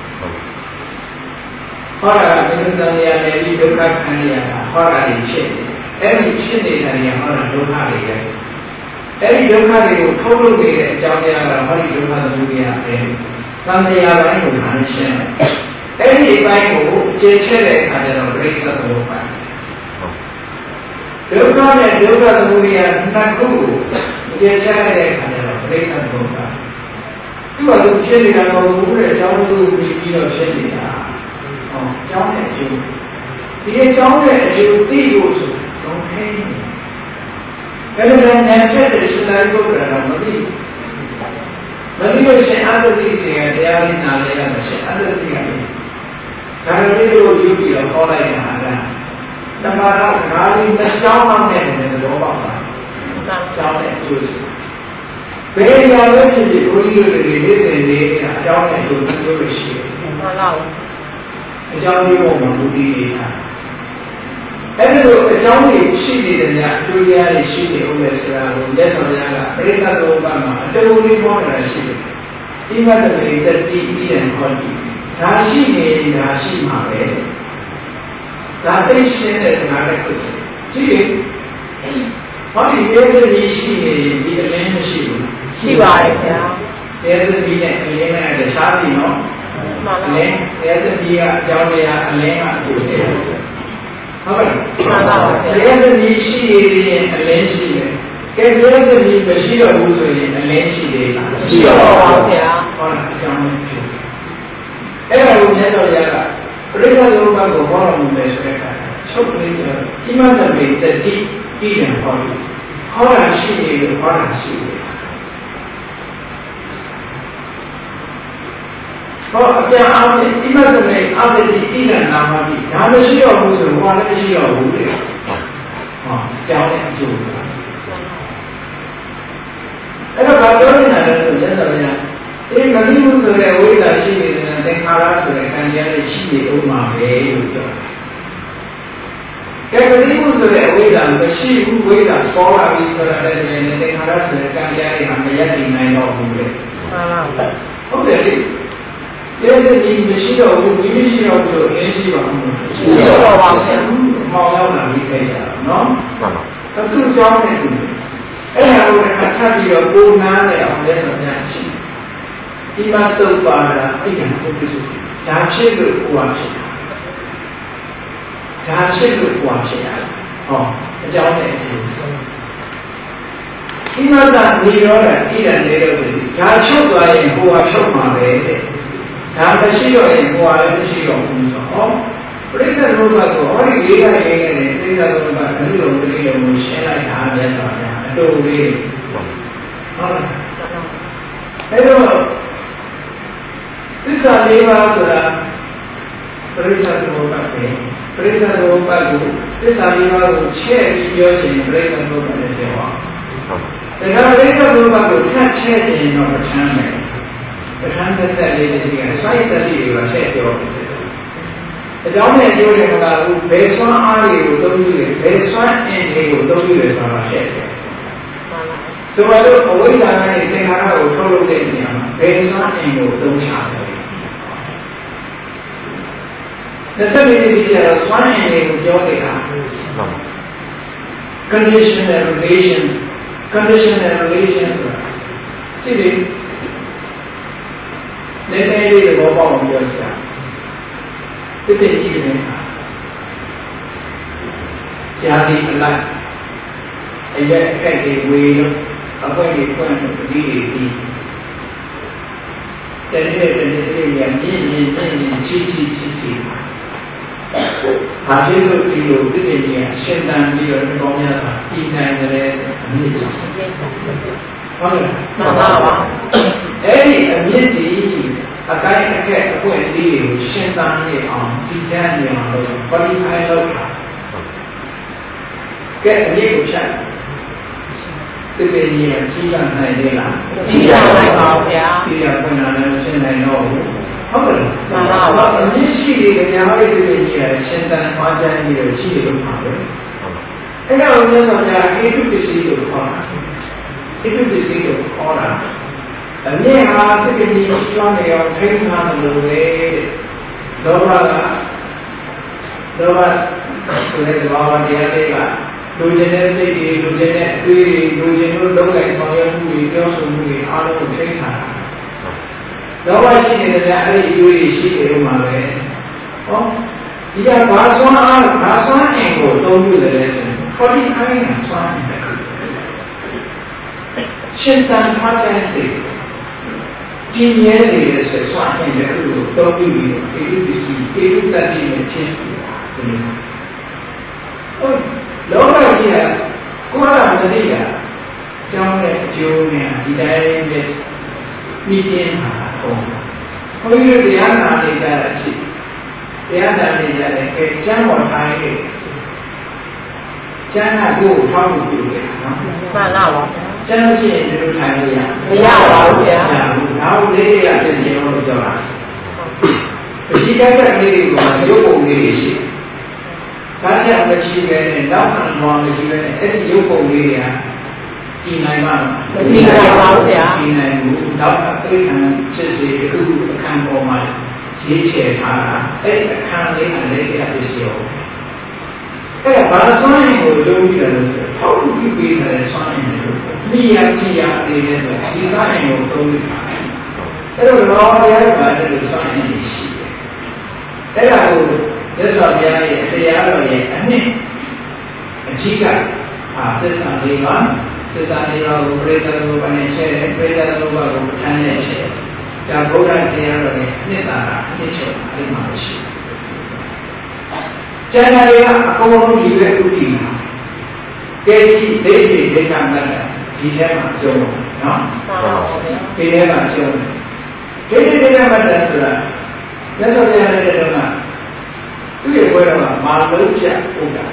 ဟောတာကဒီသံဃာနဲ့ဒီဒုက္ခခံရတာဟောတာတွေဖြစ်တယ်အဲ့ဒီဖြစ်နေတာတွေဟောတာဒုက္ခတွေပဲအဲ့ဒီဒုက္ခတွေကိုထုတ်လုပ်နေတဲ့အကြောင်းတရားကဟောဒီဒုက္ခသမုဒယပဲသံဃာပိုင်းကိုခံရှင်းတယ်အဲ့ဒီအပိုင်းကိုအခြေချဲတဲ့အခါကျတော့ပြိဿသမုပ္ပါဒုက္ခနဲ့ဒုက္ခသမုဒယနှစ်ခုကိုအခြေချဲတဲ့အခါကျတော့ပြိဿသမုပ္ပါသူကလူဖြစ်နေတာတော့ဘူးတဲ့အကြောင်းသူပြီးပြီးတော့ဖြစ်နေတာဟောအကြောင်းနဲ့အကျိုးဒီအကြောင်းနဲ့အကျိုးသိဖို့ဆိုတော့ခဲဘယ်လိုလဲဉာဏ်ချက်တဲ့ရှင်သာရိပုတ္တရာကမသိလို့ရှင်အတ္တသိစေရတရားလေးနာလဲရမယ်ရှင်အတ္တသိကလည်းဒါလေးကိုယူပြီးတော့ဟောလိုက်တာကတမရစကားလေးတစ်ကြောင်းအောင်နဲ့တော့ပါပါကြောင်းနဲ့အကျိုးဘယ်နေရာပဲဖြစ်ဖြစ်ကိုကြီးတို့တွေနေ့စဉ်နေ့အကြောင်းနဲ့အကျိုးမျိုးတွေရှိတယ်မှန်ပါဘူးအကြောင်းမျိုးပေါ်မှာလူကြီးနေတာအဲ့ဒီလိုအကြောင်းတွေရှိနေတယ်များအကျိုးတရားတွေရှိနေဦးမယ်ဆိုတာကိုလက်ဆောင်ရကပရိသတ်တော်ဘာမှာအတူတူလေးပေါ်နေတာရှိတယ်ဒီမှာတည်းတတိဤရန်ခေါ်တယ်ဒါရှိနေဒါရှိမှာပဲဒါသိရှင်းတဲ့စကားတစ်ခုရှိတယ်ဘာလို့ရဲစည်းရှိနေဒီအလင်းမရှိဘူးရှိပါတယ်ဗျာရဲစည်းနဲ့အလင်းနဲ့တခြားပြီနော်မှန်ပါဘူးရဲစည်းကအကြောင်းတရားအလင်းကအကျိုးတယ်ဟုတ်ကဲ့မှန်ပါဘူးရဲစည်းရှိရင်အလင်းရှိတယ်ကဲရဲစည်းမရှိတော့ဘူးဆိုရင်အလင်းရှိသေးလားရှိတော့ပါဗျာဟုတ်လားအကြောင်းနဲ့ကျိုးအဲ့ဒါကိုမြတ်စွာဘုရားကပရိစ္ဆေသမုပ္ပါဒ်ကိုဟောတော်မူမယ်ဆိုတဲ့အခါချုပ်ကလေးကဒီမှာတည်းတတိဤရန်ဟောတယ်ဟောတာရှိနေလို့ဟောတာရှိတယ်ဟောအပြန်အားဖြင့်ဒီမှာတည်းအာသတိဤရန်နာမတိဒါမရှိတော့ဘူးဆိုတော့လည်းမရှိတော့ဘူးလေဟောကြောင်းတဲ့အကျိုးအဲ့တော့ဘာပြောနေတာလဲဆိုရင်ဆိုရင်ဒီမတိမှုဆိုတဲ့ဝိဇ္ဇာရှိနေတယ်သင်္ခါရဆိုတဲ့ကံတရားတွေရှိနေဥမှာပဲလို့ပြောတယ်။ကဲမတိမှုဆိုတဲ့အဝိဇ္ဇာမရှိဘူးဝိဇ္ဇာစောလာပြီးဆိုတာလည်းသင်္ခါရဆိုတဲ့ကံတရားတွေမှာမရည်နိုင်တော့ဘူးလေ။မှန်ပါဘူး။ဟုတ်တယ်လေ။ဒီစက်ကြီးမရှိတော့ဘူးဒီမရှိတော့ဘူးလို့အင်းရှိပါဘူး။ရှိတော့ပါဘူး။မောင်ရောက်လာပြီးခိုင်းတာနော်။မှန်ပါ။သူ့ကြောင်းနဲ့သူအဲ့ဒါကိုအခါထပ်ပြီးတော့ကိုနားနဲ့အောင်လက်ဆောင်များရှိဒီမှာတုတ်ပါတာအဲ့ဒါကိုပြစုဒါဖြစ်လို့ကိုယ်ဖြစ်တာဒါဖြစ်လို့ကိုယ်ဖြစ်တာဟောအကြောင်းနဲ့အကျိုးဒီမှာကနေရောတာဣဒံနေလို့ဆိုပြီးဒါချုပ်သွားရင်ကိုယ်ချုပ်မှာပဲတဲ့ဒါမရှိတော့ရင်ကိုယ်လည်းမရှိတော့ဘူးဆိုတော့ပြိဿသမုပ္ပါဒ်ကိုဟောဒီလေးကရေးနေတယ်ပြိဿသမုပ္ပါဒ်ဘယ်လိုလုပ်လို့ရှင်းလိုက်တာလဲဆိုတာအတူလေး Hello, this is a neighbor, Presa Roba, this is a neighbor who chair in Presa Roba. The Presa Roba will catch it in your channel. The Hunter said it is here, side the leader, check your. The dominant during the base one are you, don't do it, base one and you don't do it for a check. So I don't always have anything I will follow the base one and you don't charge. The second is here, one and you don't get conditional relation. See, let me read the Bob of yourself. The evening, Jadi alive, and yet can be way of when you point to the DAD. Then here the Chi. How do you feel the India, Shendan, you and Bonia, Tina, the a guy can get a point deal, Shendan, Titania, 45 local. Get a little chat. The baby and Tina, Tina, when I know. But you see the reality of Shendan, Fajan, you see the power. And I was able to see the corner. It took the seat of corner. And they are typically strong on training on the way. Nova, so that's about the other. Lugenet City, Lugenet 3, Lugenet look like Sonia movie, also movie, all of the training. Nova is in the alley, you will see the room away. Oh, you have Barson angle, don't do the lesson. 49 and Swan. Shendan Fajan 今年这个是算进的路都有，也有在里面接触哦，老百姓啊，过了这里啊，将来就呢，一代的民间行我有两大的在去，两大的在给讲我谈的，讲那个差不多的啊。相信这个产业不要然后那个这些我就了。现在这个有功的些，大家我们这边老看光的这边，有功的呀，进来嘛，进来老看对看这些客户看过嘛，谢谢他，看这个些。把它双眼我都遇到了，好不容易他的双眼你呀这样的人，第三眼我都遇到。这个老爷把这个双眼给洗了，这个这上边也这样的也几个这上地方我们这个把那些我看那些，像国家这样的那啥那球那马戏。将来呀，跟我们里面不一样，这上面的提前嘛就啊，提前嘛就，这上面的是了，那时候这样的什么，对过了嘛，马路架不干，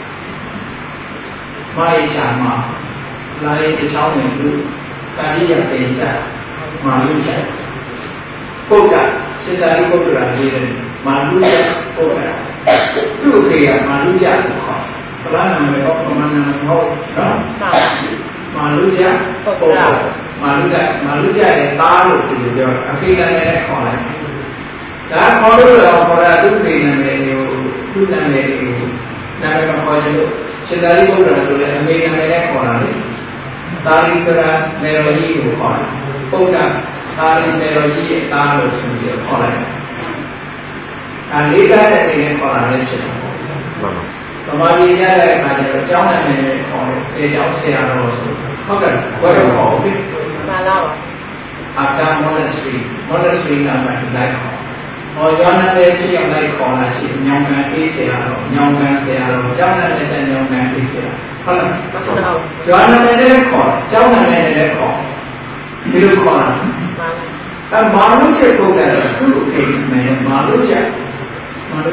马一下嘛，来一个小门路，干一下等一下，马路架不干，现在不干的人，马路架不干。这个可以啊，马路架不好，不然呢，没有我们那好，马路架不好，马路架的大路就是叫，可以在那里考来，但考了都可以那里有，都那里有，那个考就现在的不然就是没那里考了，大理是啦，没有义务考了，不干，大理没有义务大路是就考来。理解的这个考哪里去？那么理解的大家将来面的考的，也叫谁啊？好的，我有考的。After monastery 那边来考，我原来的这样来考那些娘干给谁啊？娘干谁啊？将来的娘干给谁啊？好了，原来的考，将来的考。 ဒီလိုခေါ်တာမာလုချက်ပုဂ္ဂိုလ်ကသူ့ကိုပြင်မယ်မာလုချက်ဟော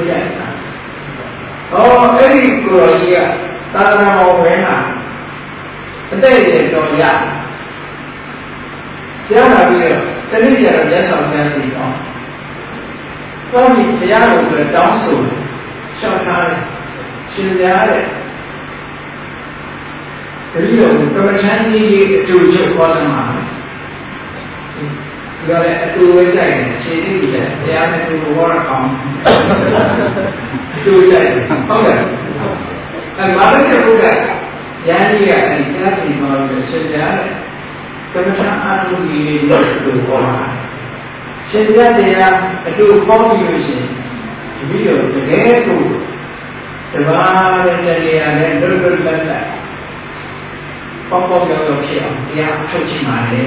အဲ့ဒီကိုယ်တော်ကြီးကသာသနာ့ဘဝမှာအတဲ့ရဲ့တော်ရဆရာကပြီးတော့တနည်းကြတော့လက်ဆောင်များစီတော့ဒီတရားကိုတောင်းဆိုရှောက်ထားတယ်ရှင်ပြတဲ့ဒီလိုကမ္ဘာချမ်းကြီးအတူချုပ်ခေါ်လာမှာဒီကလည်းအတူဝဲကြိုက်တယ်ရှင်နေတယ်တရားနဲ့တူဘောရအောင်အတူကြိုက်ဟုတ်ကဲ့ဘာလို့လဲဘုရားဉာဏ်ကြီးကအဲဒီတရားစီမှာလို့ရှင်ပြတဲ့ကမ္ဘာချမ်းအတူကြီးလေးတူခေါ်လာရှင်ပြတရားအတူပေါင်းပြီးလို့ရှိရင်ဒီလိုတကယ်ကိုတဘာတဲ့တရားနဲ့လွတ်လွတ်လပ်လပ်ပေါပေါရောက်ရောက်ဖြစ်အောင်တရားထုတ်ချင်ပါလေ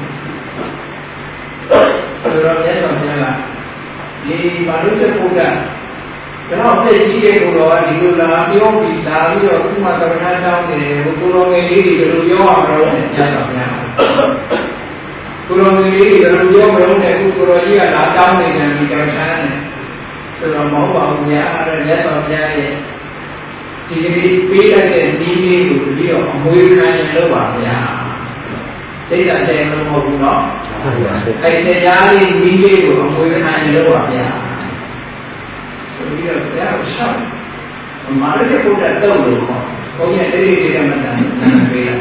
ဆိုတော့မြတ်စွာဘုရားကဒီဘာလို့တဲ့ဘုရားကျွန်တော်သိရှိတဲ့ကိုယ်တော်ကဒီလိုလာပြောပြီးလာပြီးတော့ဥမာတော်ထားကြောင်းနေကိုယ်တော်ငယ်လေးတွေဘယ်လိုပြောရမလို့မြတ်စွာဘုရားကိုယ်တော်ငယ်လေးတွေဘယ်လိုပြောမလို့တဲ့ကိုယ်တော်ကြီးကလာတောင်းနေတယ်ဒီတော်ချမ်းတယ်ဆိုတော့မဟုတ်ပါဘူးညာအဲ့ဒါမြတ်စွာဘုရားရဲ့ဒီကနေ့ပေးလိုက်တဲ့ဒီလေးကိုပြီးတော့အမွေခံရလို့ပါဗျာစိတ်ဓာတ်တဲ့လို့မဟုတ်ဘူးเนาะအဲ့တရားလေးဒီလေးကိုအမွေခံရလို့ပါဗျာဆိုပြီးတော့ဘုရားရှောက်မာရတဲ့ဘုရားတော့လို့ခေါ်ဘုန်းကြီးတိတိတိကမတန်ပေးလိုက်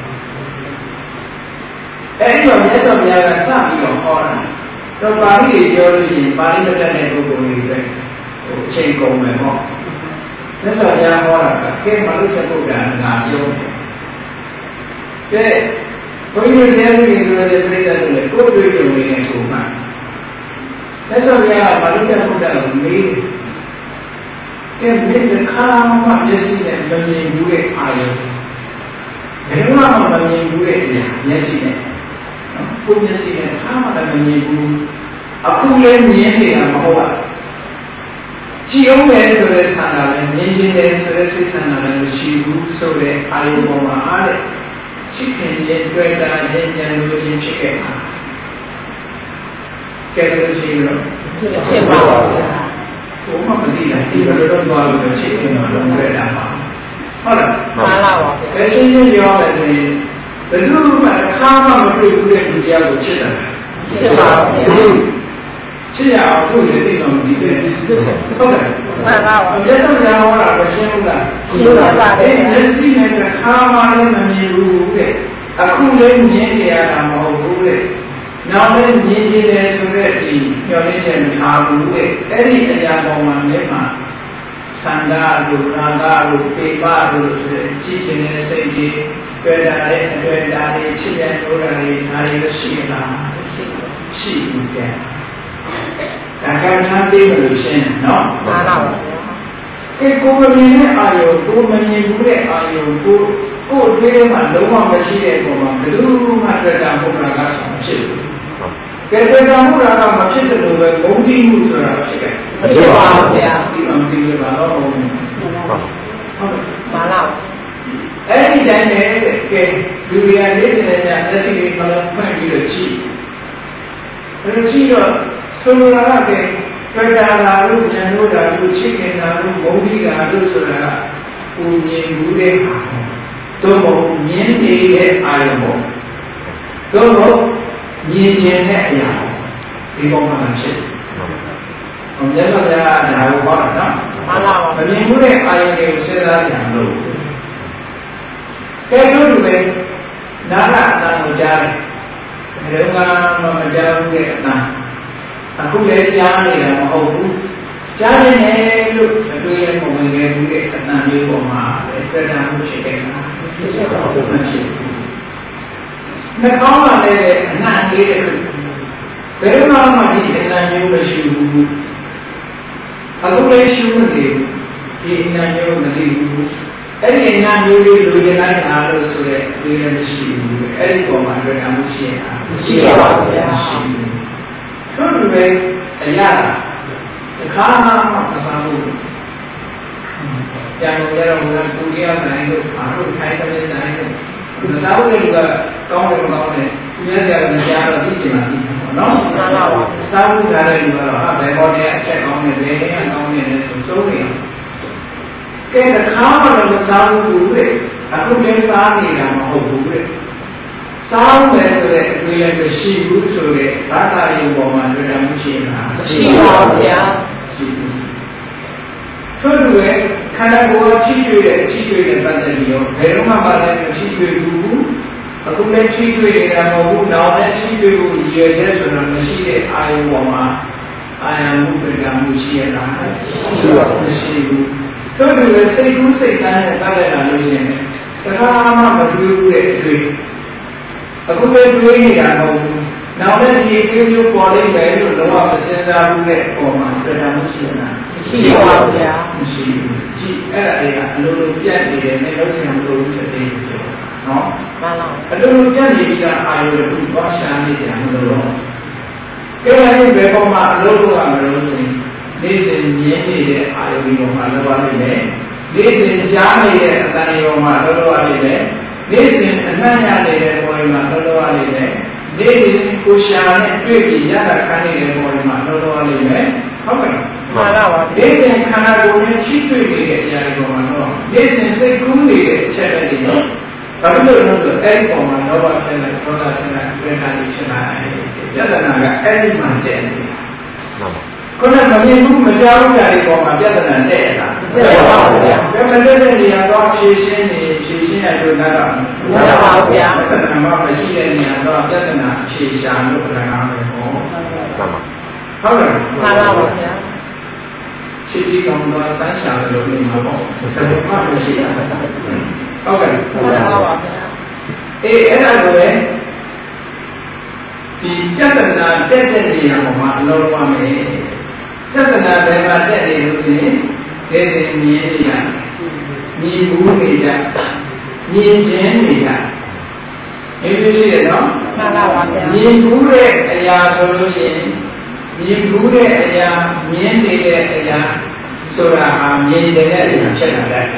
အဲ့ဒီတော့မြတ်စွာဘုရားကစပြီးတော့ဟောတာတော့ပါဠိတွေပြောလို့ရှိရင်ပါဠိမတတ်တဲ့ပုဂ္ဂိုလ်တွေပဲအချိန်ကုန်မယ်ဟောမြတ်စွာဘုရားဟောတာကကဲမာလုချက်ပုဂ္ဂိုလ်ကငါပြောတယ်ကဲဘုန်းကြီးတရားတွေဆိုတဲ့ပြိတ္တတွေကိုယ်တွေ့ကြုံနေတဲ့ကိုယ်မှာမြတ်စွာဘုရားကမာလုချက်ပုဂ္ဂိုလ်ကိုမေးကဲမင်းတခါမှမျက်စိနဲ့မမြင်ဘူးတဲ့အာယုဘယ်တော့မှမမြင်ဘူးတဲ့မျက်စိနဲ့ကိုယ်မျက်စိနဲ့ခါမှလည်းမမြင်ဘူးအခုလည်းမြင်နေတာမဟုတ်လားကြည့်အောင်မယ်ဆိုတဲ့ဆန္ဒလည်းမြင်ခြင်းတယ်ဆိုတဲ့စိတ်ဆန္ဒလည်းမရှိဘူးဆိုတဲ့အာယုပေါ်မှာအားတဲ့ချစ်ခင်ရဲ့တွေ့တာရဲ့ဉာဏ်လို့ချင်းဖြစ်ခဲ့တာကဲလို့ရှိရင်ဖြစ်ပါပါဗျာဘုမမသိလားဒီလိုတော့သွားလို့ချစ်ခင်တော့လုံးဝရတာပါဟုတ်လားမှန်ပါပါဘယ်ရှင်းရှင်းပြောရလဲဘယ်လိုမှအခါမှမတွေ့ဘူးတဲ့လူတရားကိုချစ်တာချစ်ပါဘူးချစ်ရအောင်လို့လည်းသိတော့မသိဘူးဟုတ်ကဲ့မှန်ပါပါမြတ်စွာဘုရားဟောတာမရှင်းဘူးလားရှင်းပါပါတယ်မျက်စိနဲ့အခါမှလည်းမမြင်ဘူးတဲ့အခုလည်းမြင်ကြရတာမဟုတ်ဘူးတဲ့နောက်လည်းမြင်ကြတယ်ဆိုတဲ့ဒီညှော်နေချက်မထားဘူးတဲ့အဲ့ဒီအရာပေါ်မှာမျက်မှသံဃာတို့ရာဂတို့ပေပတို့ဆိုတဲ့ကြည့်ခြင်းနဲ့စိတ်ကြီးတွေ့တာတဲ့တွေ့တာတွေချစ်တဲ့တို့တာတွေဒါတွေရှိလားရှိဘူးကြဒါကထားသိလို့ရှင်းနော်မှန်ပါပါကိုမမြင်တဲ့အာယုကိုမမြင်ဘူးတဲ့အာယုကိုအတွေ့အမှလုံးဝမရှိတဲ့ပုံမှာဘယ်လိုမှတွေ့တာမဟုတ်တာကဆိုဖြစ်ဘူးကဲတွေ့တာမဟုတ်တာကမဖြစ်တယ်လို့ပဲဘုံတိမှုဆိုတာဖြစ်တယ်မဖြစ်ပါဘူးဗျာဒီအောင်ဒီလိုပါတော့ဘုံဟုတ်မှန်လားအဲ့ဒီတိုင်းနဲ့ကဲလူတွေကလေးနေတဲ့ညလက်ရှိတွေမှလည်းဖွင့်ပြီးတော့ကြည့်ဘယ်လိုကြည့်တော့ဆိုလိုတာကတွေ့တာလားလို့ဉာဏ်လို့တာလို့ချစ်ခင်တာလို့ဘုံတိတာလို့ဆိုတာကကိုမြင်ဘူးတဲ့အာရုံတို့ဘုံမြင်နေတဲ့အာရုံပေါ့တို့ဘုံမြင်ခြင်းတဲ့အရာဒီပုံမှန်ဖြစ်။မြတ်စွာဘုရားကဒါကိုဟောတာနော်။မှန်ပါပါ။မမြင်ဘူးတဲ့အာရုံတွေကိုစဉ်းစားကြလို့ကဲတို့လူပဲနာရအတန်ကိုကြားတယ်။ဘယ်တော့မှမကြားဘူးတဲ့အတန်အခုလည်းကြားနေတာမဟုတ်ဘူး။ကြားနေတယ်လို့အတွေ့အကြုံဝင်ခဲ့ဘူးတဲ့အတန်လေးပေါ်မှာတွေ့တာမှုဖြစ်ခဲ့တာ။ဖြစ်ပါဘူးမဖြစ်ဘူး။နှကောင်းလာတဲ့အနံ့လေးတွေဘယ်တော့မှဒီအနံ့မျိုးမရှိဘူးအခုလည်းရှိနေတယ်ဒီအနံ့မျိုးမသိဘူးအဲ့ဒီအနံ့မျိုးလေးလိုချင်လိုက်တာလို့ဆိုရဲဒီလည်းမရှိဘူးအဲ့ဒီပုံမှာတွေ့တာမရှိရမရှိပါဘူးဗျာတို့လူပဲအရာတစ်ခါမှမစားဘူးကြံလို့ရတော့ဘုရားကိုရဆိုင်လို့အားလို့ထိုင်တယ်ဆိုင်လို့မစားဘူးလေကကောင်းတယ်မကောင်းတယ်သူများကြတယ်ကြားတော့သိချင်တာသိတယ်ပေါ့နော်စားဘူးထားတဲ့လူကတော့ဟာဘယ်ပေါ်နဲ့အချက်ကောင်းတယ်ဘယ်နဲ့ကောင်းတယ်လဲဆိုစိုးနေကဲတစ်ခါမှလည်းမစားဘူးလေအခုလည်းစားနေတာမဟုတ်ဘူးလေစားမယ်ဆိုတဲ့အတွေ့အကြုံရှိဘူးဆိုတဲ့ဘာသာရေးပေါ်မှာတွေ့တာမရှိလားရှိပါဗျာရှိဘူးထို့တူပဲခန္ဓာကိုယ်ချိတွေ့တဲ့ချိတွေ့တဲ့ပတ်သက်ပြီးတော့ဘယ်တော့မှလည်းမရှိတွေ့ဘူးအခုလည်းချိတွေ့နေတာမဟုတ်ဘူးနောက်လည်းချိတွေ့ဖို့ရည်ရွယ်ချက်ဆိုတာမရှိတဲ့အာယုံပေါ်မှာအာယုံမှုပြကမှုရှိရတာရှိပါမရှိဘူးထို့တူပဲစိတ်ကူးစိတ်တန်းနဲ့ပတ်သက်လာလို့ရှိရင်တခါမှမတွေ့ဘူးတဲ့အတွေ့အခုလည်းတွေးနေတာမဟုတ်ဘူးနောက်လည်းဒီအတွေ့အကြုံပေါ်လိမ့်မယ်လို့တော့မစဉ်းစားဘူးတဲ့ပုံမှာပြတာမရှိဘူးလားရှိပါဘူးဗျာမရှိဘူးကြည့်အဲ့ဒါတွေကအလိုလိုပြတ်နေတယ်နဲ့လို့ဆင်မလို့ဖြစ်နေတယ်နော်မှန်ပါအလိုလိုပြတ်နေပြီးတော့အာရုံကိုသွားရှာနေကြမလို့တော့ကဲလည်းဘယ်ပုံမှာအလိုလိုကမလို့ဆိုရင်နေ့စဉ်မြင်နေတဲ့အာရုံဒီပုံမှာလောက်ရလိမ့်မယ်နေ့စဉ်ကြားနေတဲ့အတန်ရောမှာလောက်ရလိမ့်မယ်နေ့စဉ်အနှံ့ရနေတဲ့ပုံမှာလောက်ရလိမ့်မယ်နေ့စဉ်ကိုရှာနဲ့တွေ့ပြီးရတာခံနေတဲ့ပုံမှာလောက်ရလိမ့်မယ်ဟုတ်ကဲ့မှန်ပါပါနေ့စဉ်ခန္ဓာကိုယ်နဲ့ချိတွေ့နေတဲ့အရာတွေပေါ်မှာတော့နေ့စဉ်စိတ်ကူးနေတဲ့အချက်တွေတော့ဘာလို့လဲဆိုတော့အဲ့ဒီပုံမှာတော့ဆက်လက်သောတာဆက်လက်ဝေဒနာတွေဖြစ်လာတယ်ပြဿနာကအဲ့ဒီမှာတည်းနေတာမှန်ပါခုနကမမြင်ဘူးမကြားဘူးကြတဲ့ပုံမှာပြဿနာတည်းတာတက်ပါဘူးဗျာဘယ်မှာတည်းတဲ့နေရာတော့ဖြည့်ရှင်းရလို့ကတော့မရပါဘူးဗျာပြဿနာမရှိတဲ့နေရာတော့ပြဿနာဖြည့်ရှာလို့ခဏခါပဲပေါ့မှန်ပါဟုတ်တယ်မှန်ပါပါဗျာရှိဒီကောင်တော့တန်းရှာလို့နေမှာပေါ့စက်မှမရှိတာဟုတ်ကဲ့မှန်ပါပါဗျာအဲ့ဒါကိုပဲဒီပြဿနာတက်တဲ့နေရာမှာအလုံးဝမယ်ပြဿနာဘယ်မှာတက်နေလို့ဆိုရင်ဒေသမြင်နေရမြင်ဘူးနေကြမြင်ခြင်းနေကြဒီလိုရှိတယ်နော်မှန်ပါပါဗျာမြင်ဘူးတဲ့အရာဆိုလို့ရှိရင်မြင်ဘူးတဲ့အရာမြင်နေတဲ့အရာဆိုတာဟာမြင်တဲ့အရာဖြစ်လာတယ်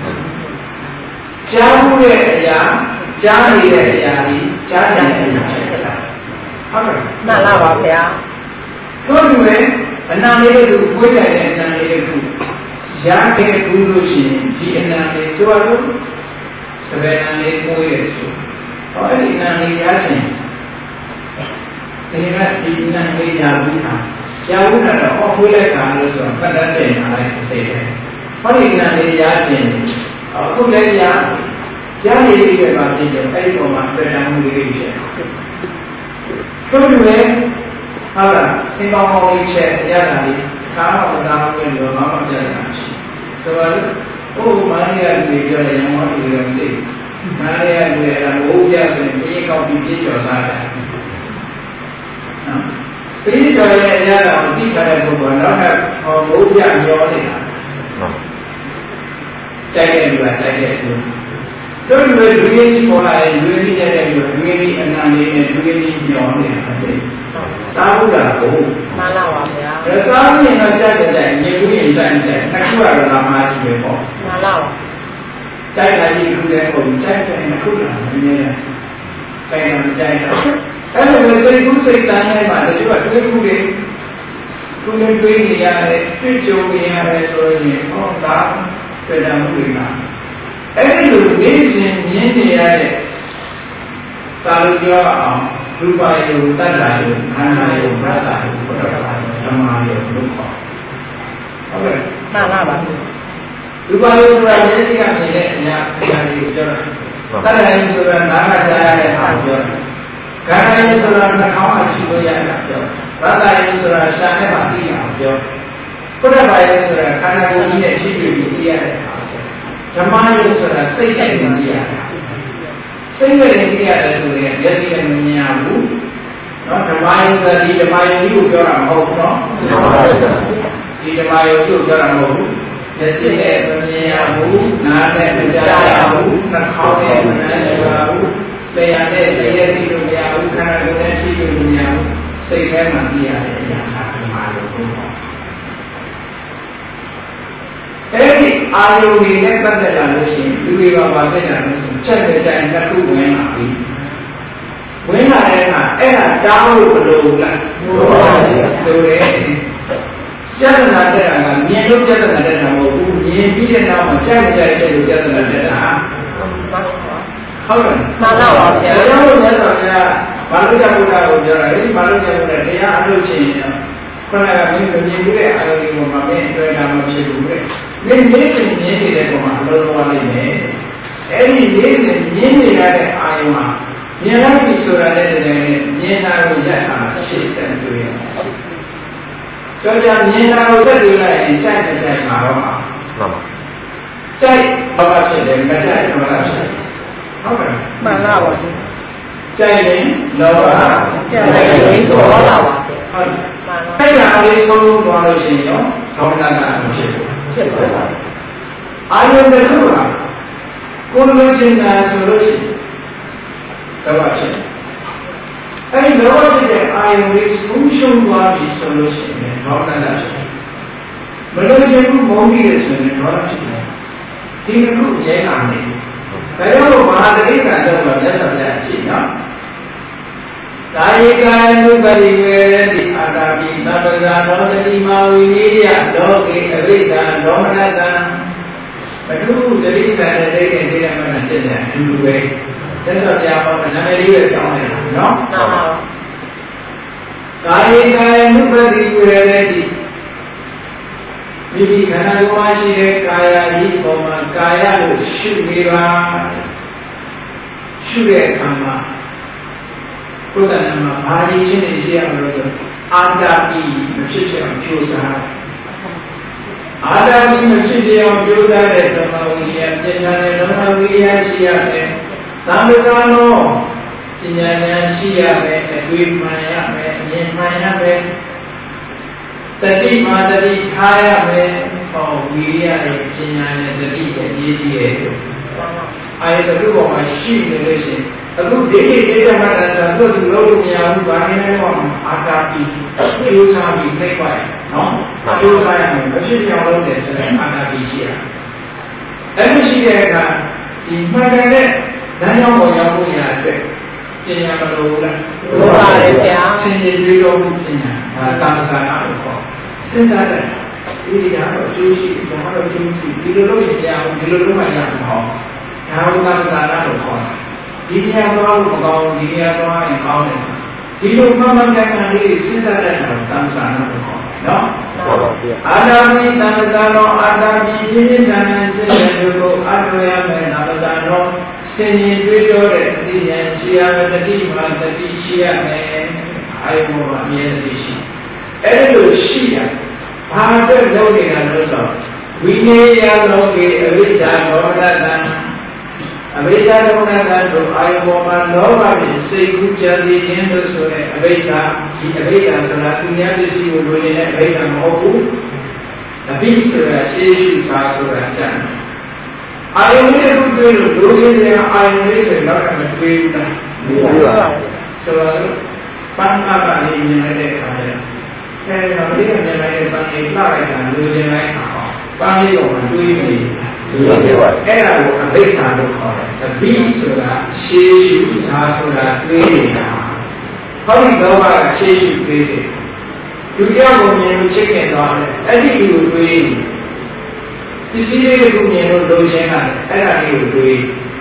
ကြားဘူးတဲ့အရာကြားနေတဲ့အရာဒီကြားတဲ့အရာဖြစ်လာဟုတ်ကဲ့မှန်ပါပါဗျာတို့လူရဲ့အနာလေးတို့ကိုယ်တိုင်တဲ့အနာလေးတို့ရခဲ့ဘူးလို့ရှိရင်ဒီအနာလေးဆိုတော့စပယ်အနာလေးကိုယ်ရဲ့ဆိုဟောဒီအနာလေးရခြင်းဒီကဒီအနာလေးရဘူးဟာရဘူးတော့ဟောကိုယ်လိုက်တာလို့ဆိုတော့ပတ်တတ်တဲ့နာလိုက်စိတ်ပဲဟောဒီအနာလေးရခြင်းအခုလည်းရနေပြီပဲပါဖြစ်တယ်အဲ့ဒီပုံမှာပြန်မှုလေးဖြစ်တယ်တို့လူရဲ့ဟုတ်လားသင်္ကောင်းကောင်းလေးချက်ရတာလေးခါတော့စားမလို့တော့မပြတ်တာရှိဆိုတော့ဟိုမာရီယာလူတွေပြောတယ်ရမောတွေလည်းမသိဘူးမာရီယာလူတွေအဲ့ဒါဘိုးပြဆိုရင်ပြေးကောက်ပြီးပြေးကျော်စားတယ်နော်ပြေးကျော်ရဲ့အရာတော့သိထားတဲ့ပုဂ္ဂိုလ်တော့ဟောဘိုးပြမျောနေတာကြိုက်တဲ့လူကကြိုက်တဲ့လူတို့လူတွေရင်းကြီးပေါ်လာရင်လူရင်းရဲ့လူတွေရင်းအနန္တလေးနဲ့လူရင်းမျောနေတာပဲစားဖို့ကကိုမှန်ပါပါဗျာဒါစားရင်တော့ကြိုက်တယ်မြင်ဘူးရင်ကြိုက်တယ်တစ်ခုကတော့လာမှရှိပဲပေါ့မှန်ပါပါကြိုက်တာကြီးခုတည်းပေါ့ကြိုက်တယ်တစ်ခုလားနည်းနည်းကြိုက်တယ်ကြိုက်တာအဲ့လိုစိတ်ကူးစိတ်တန်းထဲမှာတချို့ကတွေးခုတွေခုလည်းတွေးနေရတယ်တွေ့ကြုံနေရတယ်ဆိုရင်ဟောဒါပြတာမှုတွေမှာအဲ့ဒီလိုနေစဉ်မြင်နေရတဲ့စာလို့ပြောအောင်ရူပါယုတတ္တယုခန္ဓာယုဘဒ္ဒယုဘုရားဘာယုဓမ္မယုလို့ခေါ်ဟုတ်ကဲ့မှန်ပါပါရူပါယုဆိုတာမျက်စိကမြင်တဲ့အရာတွေကိုပြောတာတတ္တယုဆိုတာနားကကြားရတဲ့အားပြောတာခန္ဓာယုဆိုတာနှာခေါင်းအကြည့်လို့ရတာပြောဘဒ္ဒယုဆိုတာရှားနဲ့မှသိအောင်ပြောဘုရားဘာယုဆိုတာခန္ဓာကိုယ်ကြီးနဲ့ရှိတွေ့ပြီးသိရတဲ့အားဓမ္မယုဆိုတာစိတ်နဲ့သိရတာစိတ်နဲ့သိရတယ်ဆိုရင်မျက်စိနဲ့မမြင်ရဘူးเนาะဓမ္မယုဆိုဒီဓမ္မယုကြီးကိုပြောတာမဟုတ်ဘူးเนาะဒီဓမ္မယုကြီးကိုပြောတာမဟုတ်ဘူးမျက်စိနဲ့မမြင်ရဘူးနားနဲ့မကြားရဘူးနှာခေါင်းနဲ့မနှမ်းရဘူးလျှာနဲ့သိရသိလို့မရဘူးခန္ဓာကိုယ်နဲ့သိလို့မရဘူးစိတ်ထဲမှာသိရတဲ့အရာဟာဓမ္မယုကိုပေါ့အဲ့ဒီအာယုန်တွေနဲ့ပတ်သက်လာလို့ရှိရင်လူတွေကဘာသိကြလဲဆိုချက်တဲ့ကြိုင်တစ်ခုဝင်လာပြီဝင်လာတဲ့အခါအဲ့ဒါတောင်းလို့မလိုဘူးလားလိုပါဘူးလိုတယ်ကျက်နာတဲ့ကမြင်လို့ကျက်နာတဲ့တာမဟုတ်ဘူးမြင်ပြီးတဲ့နောက်မှာကြိုက်ကြိုက်တဲ့လိုကျက်နာတဲ့တာဟုတ်တယ်မှန်ပါပါဗျာဒါကြောင့်လည်းဆိုတော့ဘာလို့ကြောက်တာကိုပြောတာအဲဒီဘာလို့ကြောက်တဲ့တရားအလုပ်ချင်းရင်ခုနကမင်းမြင်မှုတဲ့အာရုံကိုမှမင်းတွေ့တာမဖြစ်ဘူးတဲ့မင်းနေစဉ်မြင်နေတဲ့ပုံမှာအလုံးလုံးလိုက်နေအဲဒီနေစဉ်မြင်နေရတဲ့အာရုံမှာမြင်လိုက်ပြီဆိုတာလည်းမြင်တာကိုရတာရှေ့ဆက်တွေ့ရတယ်ကြောကြမြင်တာကိုဆက်တွေ့လိုက်ရင်ကြိုက်တဲ့ကြိုက်မှာတော့မှန်ပါကြိုက်ဘာမှဖြစ်တယ်မကြိုက်တော့လားဖြစ်ဟုတ်ကဲ့မှန်ပါပါကြိုက်ရင်လောဘကြိုက်ရင်ဒေါသပါဟုတ်အဲ့ဒါလေးဆုံးလို့သွားလို့ရှိရင်ရောဒေါသကဖြစ်ပါအာယုန်တစ်ခုကကိုယ်လိုချင်တာဆိုလို့ရှိရင်လောဘဖြစ်အဲ့ဒီလောဘဖြစ်တဲ့အာယုန်လေးဆုံးရှုံးသွားပြီဆိုလို့ရှိရင်ဒေါသကဖြစ်မလိုချင်ဘူးမုန်းပြီးရဆိုရင်ဒေါသဖြစ်တယ်ဒီခုရဲလာနေဒါကြောင့်မဟာတတိကတော့မြတ်စွာဘုရားရှိနော်ကာယကာယ ानु ပတိဝေရတိအာတာပိသဗ္ဗဇာသောတတိမာဝိနိယလောကေအဝိဇ္ဇာဒေါမနတံဘုသူတတိကတဲ့ဒိဋ္ဌိတရားမှန်တဲ့တဲ့အတူတူပဲမြတ်စွာဘုရားဟောတဲ့နာမည်လေးပဲကြောင်းနေတာနော်မှန်ပါကာယကာယ ानु ပတိဝေရတိမိမိခန္ဓာကိုယ်မှာရှိတဲ့ကာယကြီးပေါ်မှာကာယလို့ရှုနေပါရှုတဲ့အခါမှာဘုရားနာမှာဘာကြီးချင်းနေရှိရမလို့ဆိုအာတာပိမဖြစ်ချင်အောင်ကြိုးစားအာတာပိမဖြစ်ချင်အောင်ကြိုးစားတဲ့ဓမ္မဝိရိယပညာနဲ့ဓမ္မဝိရိယရှိရတယ်သံဃာနောပညာဉာဏ်ရှိရမယ်အတွေ့မှန်ရမယ်အမြင်မှန်ရမယ်တတိမာတတိထားရမယ်ဟောဝိရိယရဲ့ပညာနဲ့တတိရဲ့အရေးကြီးတယ်အာယတခုပေါ်မှာရှိနေလို့ရှိရင်အခုဒီကိစ္စမှန်တာဆိုတော့ဒီလိုမရဘူးဗာနေနဲ့ပေါ့အာတာပိကျိုးစားပြီးနှိပ်ပါနော်ကျိုးစားရမယ်မဖြစ်ကြောင်လုပ်တယ်ဆိုရင်အာတာပိရှိရအဲ့ဒီရှိတဲ့အခါဒီမှန်တဲ့လမ်းကြောင်းပေါ်ရောက်ဖို့ရအတွက်ပညာမလိုဘူးလားလိုပါတယ်ဗျာဆင်ခြင်ပြီးတော့ပညာဒါသာသနာလို့ခေါ်စဉ်းစားတယ်ဒီကတော့ကျိုးရှိဘာလို့ကျိုးရှိဒီလိုလုပ်ရင်တရားဒီလိုလုပ်မှရမှာဟောဒါကသာသနာလို့ခေါ်တယ်ဒီနေရာတော့မကောင်းဒီနေရာတော့ရင်ကောင်းတယ်ဒီလိုမှန်မှန်ကန်ကန်လေးစဉ်းစားတဲ့အခါသာသနာလို့ခေါ်တယ်နော်ဟုတ်ပါဘူးအာတာမိသံဃာတော်အာတာမိပြင်းပြင်းထန်ထန်ရှင်းတဲ့လူကိုအထောက်ရမယ်သံဃာတော်ဆင်ញင်တွေးပြောတဲ့အတိဉာဏ်ရှိရမယ်တတိမာတတိရှိရမယ်အာယုံမှာအမြဲတည်းရှိအဲ့လိုရှိရဘာအတွက်လုပ်နေတာလို့ဆိုဝိနည်းယလောကေအဝိဇ္ဇာဒေါမနတံအဝိဇ္ဇာဒေါမနတံတို့အာယုံမှာလောဘဖြင့်စိတ်ကူးကြံစည်ခြင်းလို့ဆိုတဲ့အဝိဇ္ဇာဒီအဝိဇ္ဇာဆိုတာသူများပစ္စည်းကိုလိုချင်တဲ့အဝိဇ္ဇာမဟုတ်ဘူးအဘိဆိုတာရှေးရှုတာဆိုတာကြံအာယုန်လေးကိုတွေ့လို့ဒုစရအာယုန်လေးဆိုတော့မတွေ့ဘူးလားတွေ့ပါဆိုတော့ပန်းမပါလေးမြင်တဲ့အခါကျတော့ဒီကမြင်လိုက်တဲ့ပန်းလေးလှလိုက်တာလူချင်းလိုက်ပန်းလေးကိုတွေးပြီးတွေ့ပါအဲ့ဒါကိုအဘိဓါလို့ခေါ်တယ်အဘိဆိုတာရှေးရှုတာဆိုတာတွေးနေတာဟောဒီတော့ကရှေးရှုတွေးတယ်သူကြောင့်ကိုမြင်လို့ချစ်ခင်သွားတယ်အဲ့ဒီကိုတွေးပစ္စည်းလေးကိုမြင်လို့လုံချင်းတာအဲ့ဒါလေးကိုတွေး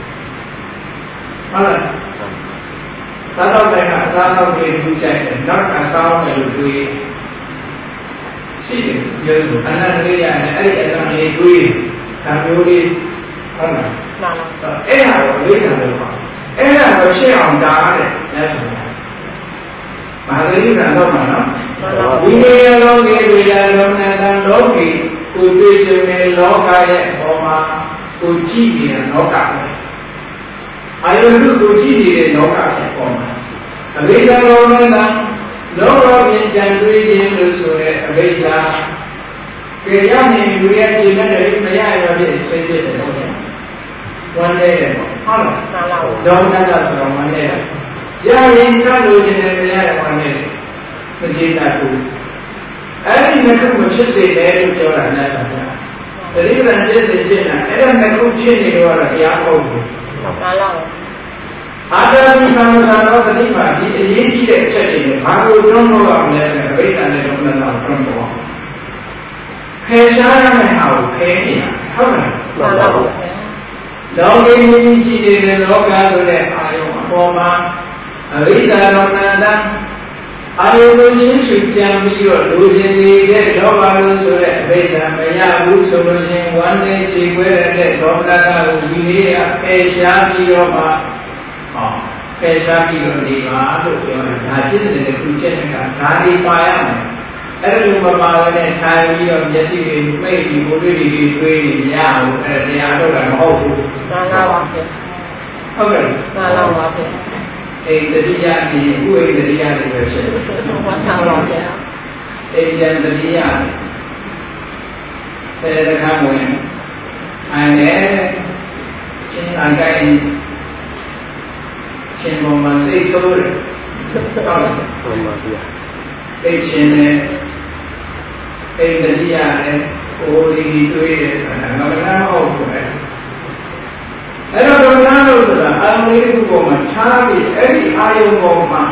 ဟုတ်လားစားတော့ဆိုင်ကအစားတော့တွေးလူကြိုက်တယ်နောက်အစားမယ်လို့တွေးရှိတယ်ပြောဆိုအနန္တလေးရတယ်အဲ့ဒီအတန်လေးတွေးဒါမျိုးလေးဟုတ်လားမှန်ပါအဲ့ဒါကိုလေးစားလို့ပါအဲ့ဒါကိုရှင်းအောင်ဒါရတယ်လက်ဆိုတာမဟာဂရိကတော့မှာနော်ဝိနည်းလောကေဝိလာလောနတံလောကေကိုတွေ့ကြုံတဲ့လောကရဲ့အပေါ်မှာကိုကြည့်နေတဲ့လောကပဲအာယုန်ကိုကြည့်နေတဲ့လောကရဲ့အပေါ်မှာအဘိဓမ္မာလောကလောကပြင်ကြံတွေးခြင်းလို့ဆိုတဲ့အဘိဓမ္မာကြေရနေလူရဲ့ခြေနဲ့မရရတဲ့စိတ်တဲ့တော့ဝမ်းနေတယ်ပေါ့ဟုတ်လားမှန်ပါဘူးဒေါမနတဆိုတော့ဝမ်းနေတယ်ရရင်ချလို့ခြင်းနဲ့မရရဝမ်းနေတယ်မကြည့်တတ်ဘူးအဲ့ဒီနှစ်ခုမဖြစ်စေနဲ့လို့ပြောတာနဲ့ဆိုတာတတိပ္ပံဖြစ်စေခြင်းနဲ့အဲ့ဒါနှစ်ခုဖြစ်နေတော့တရားဟုတ်ဘူးအာတမိသံဃာတော်ပฏิပါဒီအရေးကြီးတဲ့အချက်တွေနဲ့ဘာကိုတွန်းလို့ရမလဲဆိုတော့ဗိစ္ဆာနဲ့ဒုက္ခနာကိုတွန်းလို့ဖယ်ရှားရမယ့်ဟာကိုဖယ်နေတာဟုတ်လားမှန်ပါဘူးလောကီမြင့်ရှိတဲ့လောကဆိုတဲ့အာယုံအပေါ်မှာအဝိဇ္ဇာတော်နန္တအာယုံကိုရှင်းရှင်းကြံပြီးတော့လူချင်းနေတဲ့လောကလို့ဆိုတဲ့အဝိဇ္ဇာမရဘူးဆိုလို့ချင်းဝမ်းနဲ့ခြေခွဲတဲ့ဒေါမနတာကိုဒီလေးကဖယ်ရှားပြီးတော့မှဖယ်ရှားပြီးတော့နေပါလို့ပြောတာဒါချင်းတဲ့ခုချက်နဲ့ကဒါဒီပါရမယ်အဲ့လိုမပါဘဲနဲ့ထိုင်ပြီးတော့မျက်စိတွေမိတ်ပြီးဘုရားတွေတွေးနေရအောင်အဲ့တရားထုတ်တာမဟုတ်ဘူးမှန်ပါပါဟုတ်ကဲ့မှန်ပါပါအိန္ဒိယဒီဥဣန္ဒိယတွေပဲဖြစ်တယ်မှန်ပါပါအိန္ဒိယတတိယဆယ်တခါဝင်အိုင်နဲ့ချင်းအကိုင်းချင်းပေါ်မှာစိတ်ဆိုးတယ်ဟုတ်ပါဗျာသိချင်းနဲ့အိန္ဒိယနဲ့ကိုယ်ဒီတွေးတယ်ဆိုတာငါမနာဟုတ်ဘူးလေအဲ့တော့ဒေါမနလို့ဆိုတာအာယုံလေးခုပေါ်မှာခြားပြီးအဲ့ဒီအာယုံပေါ်မှာ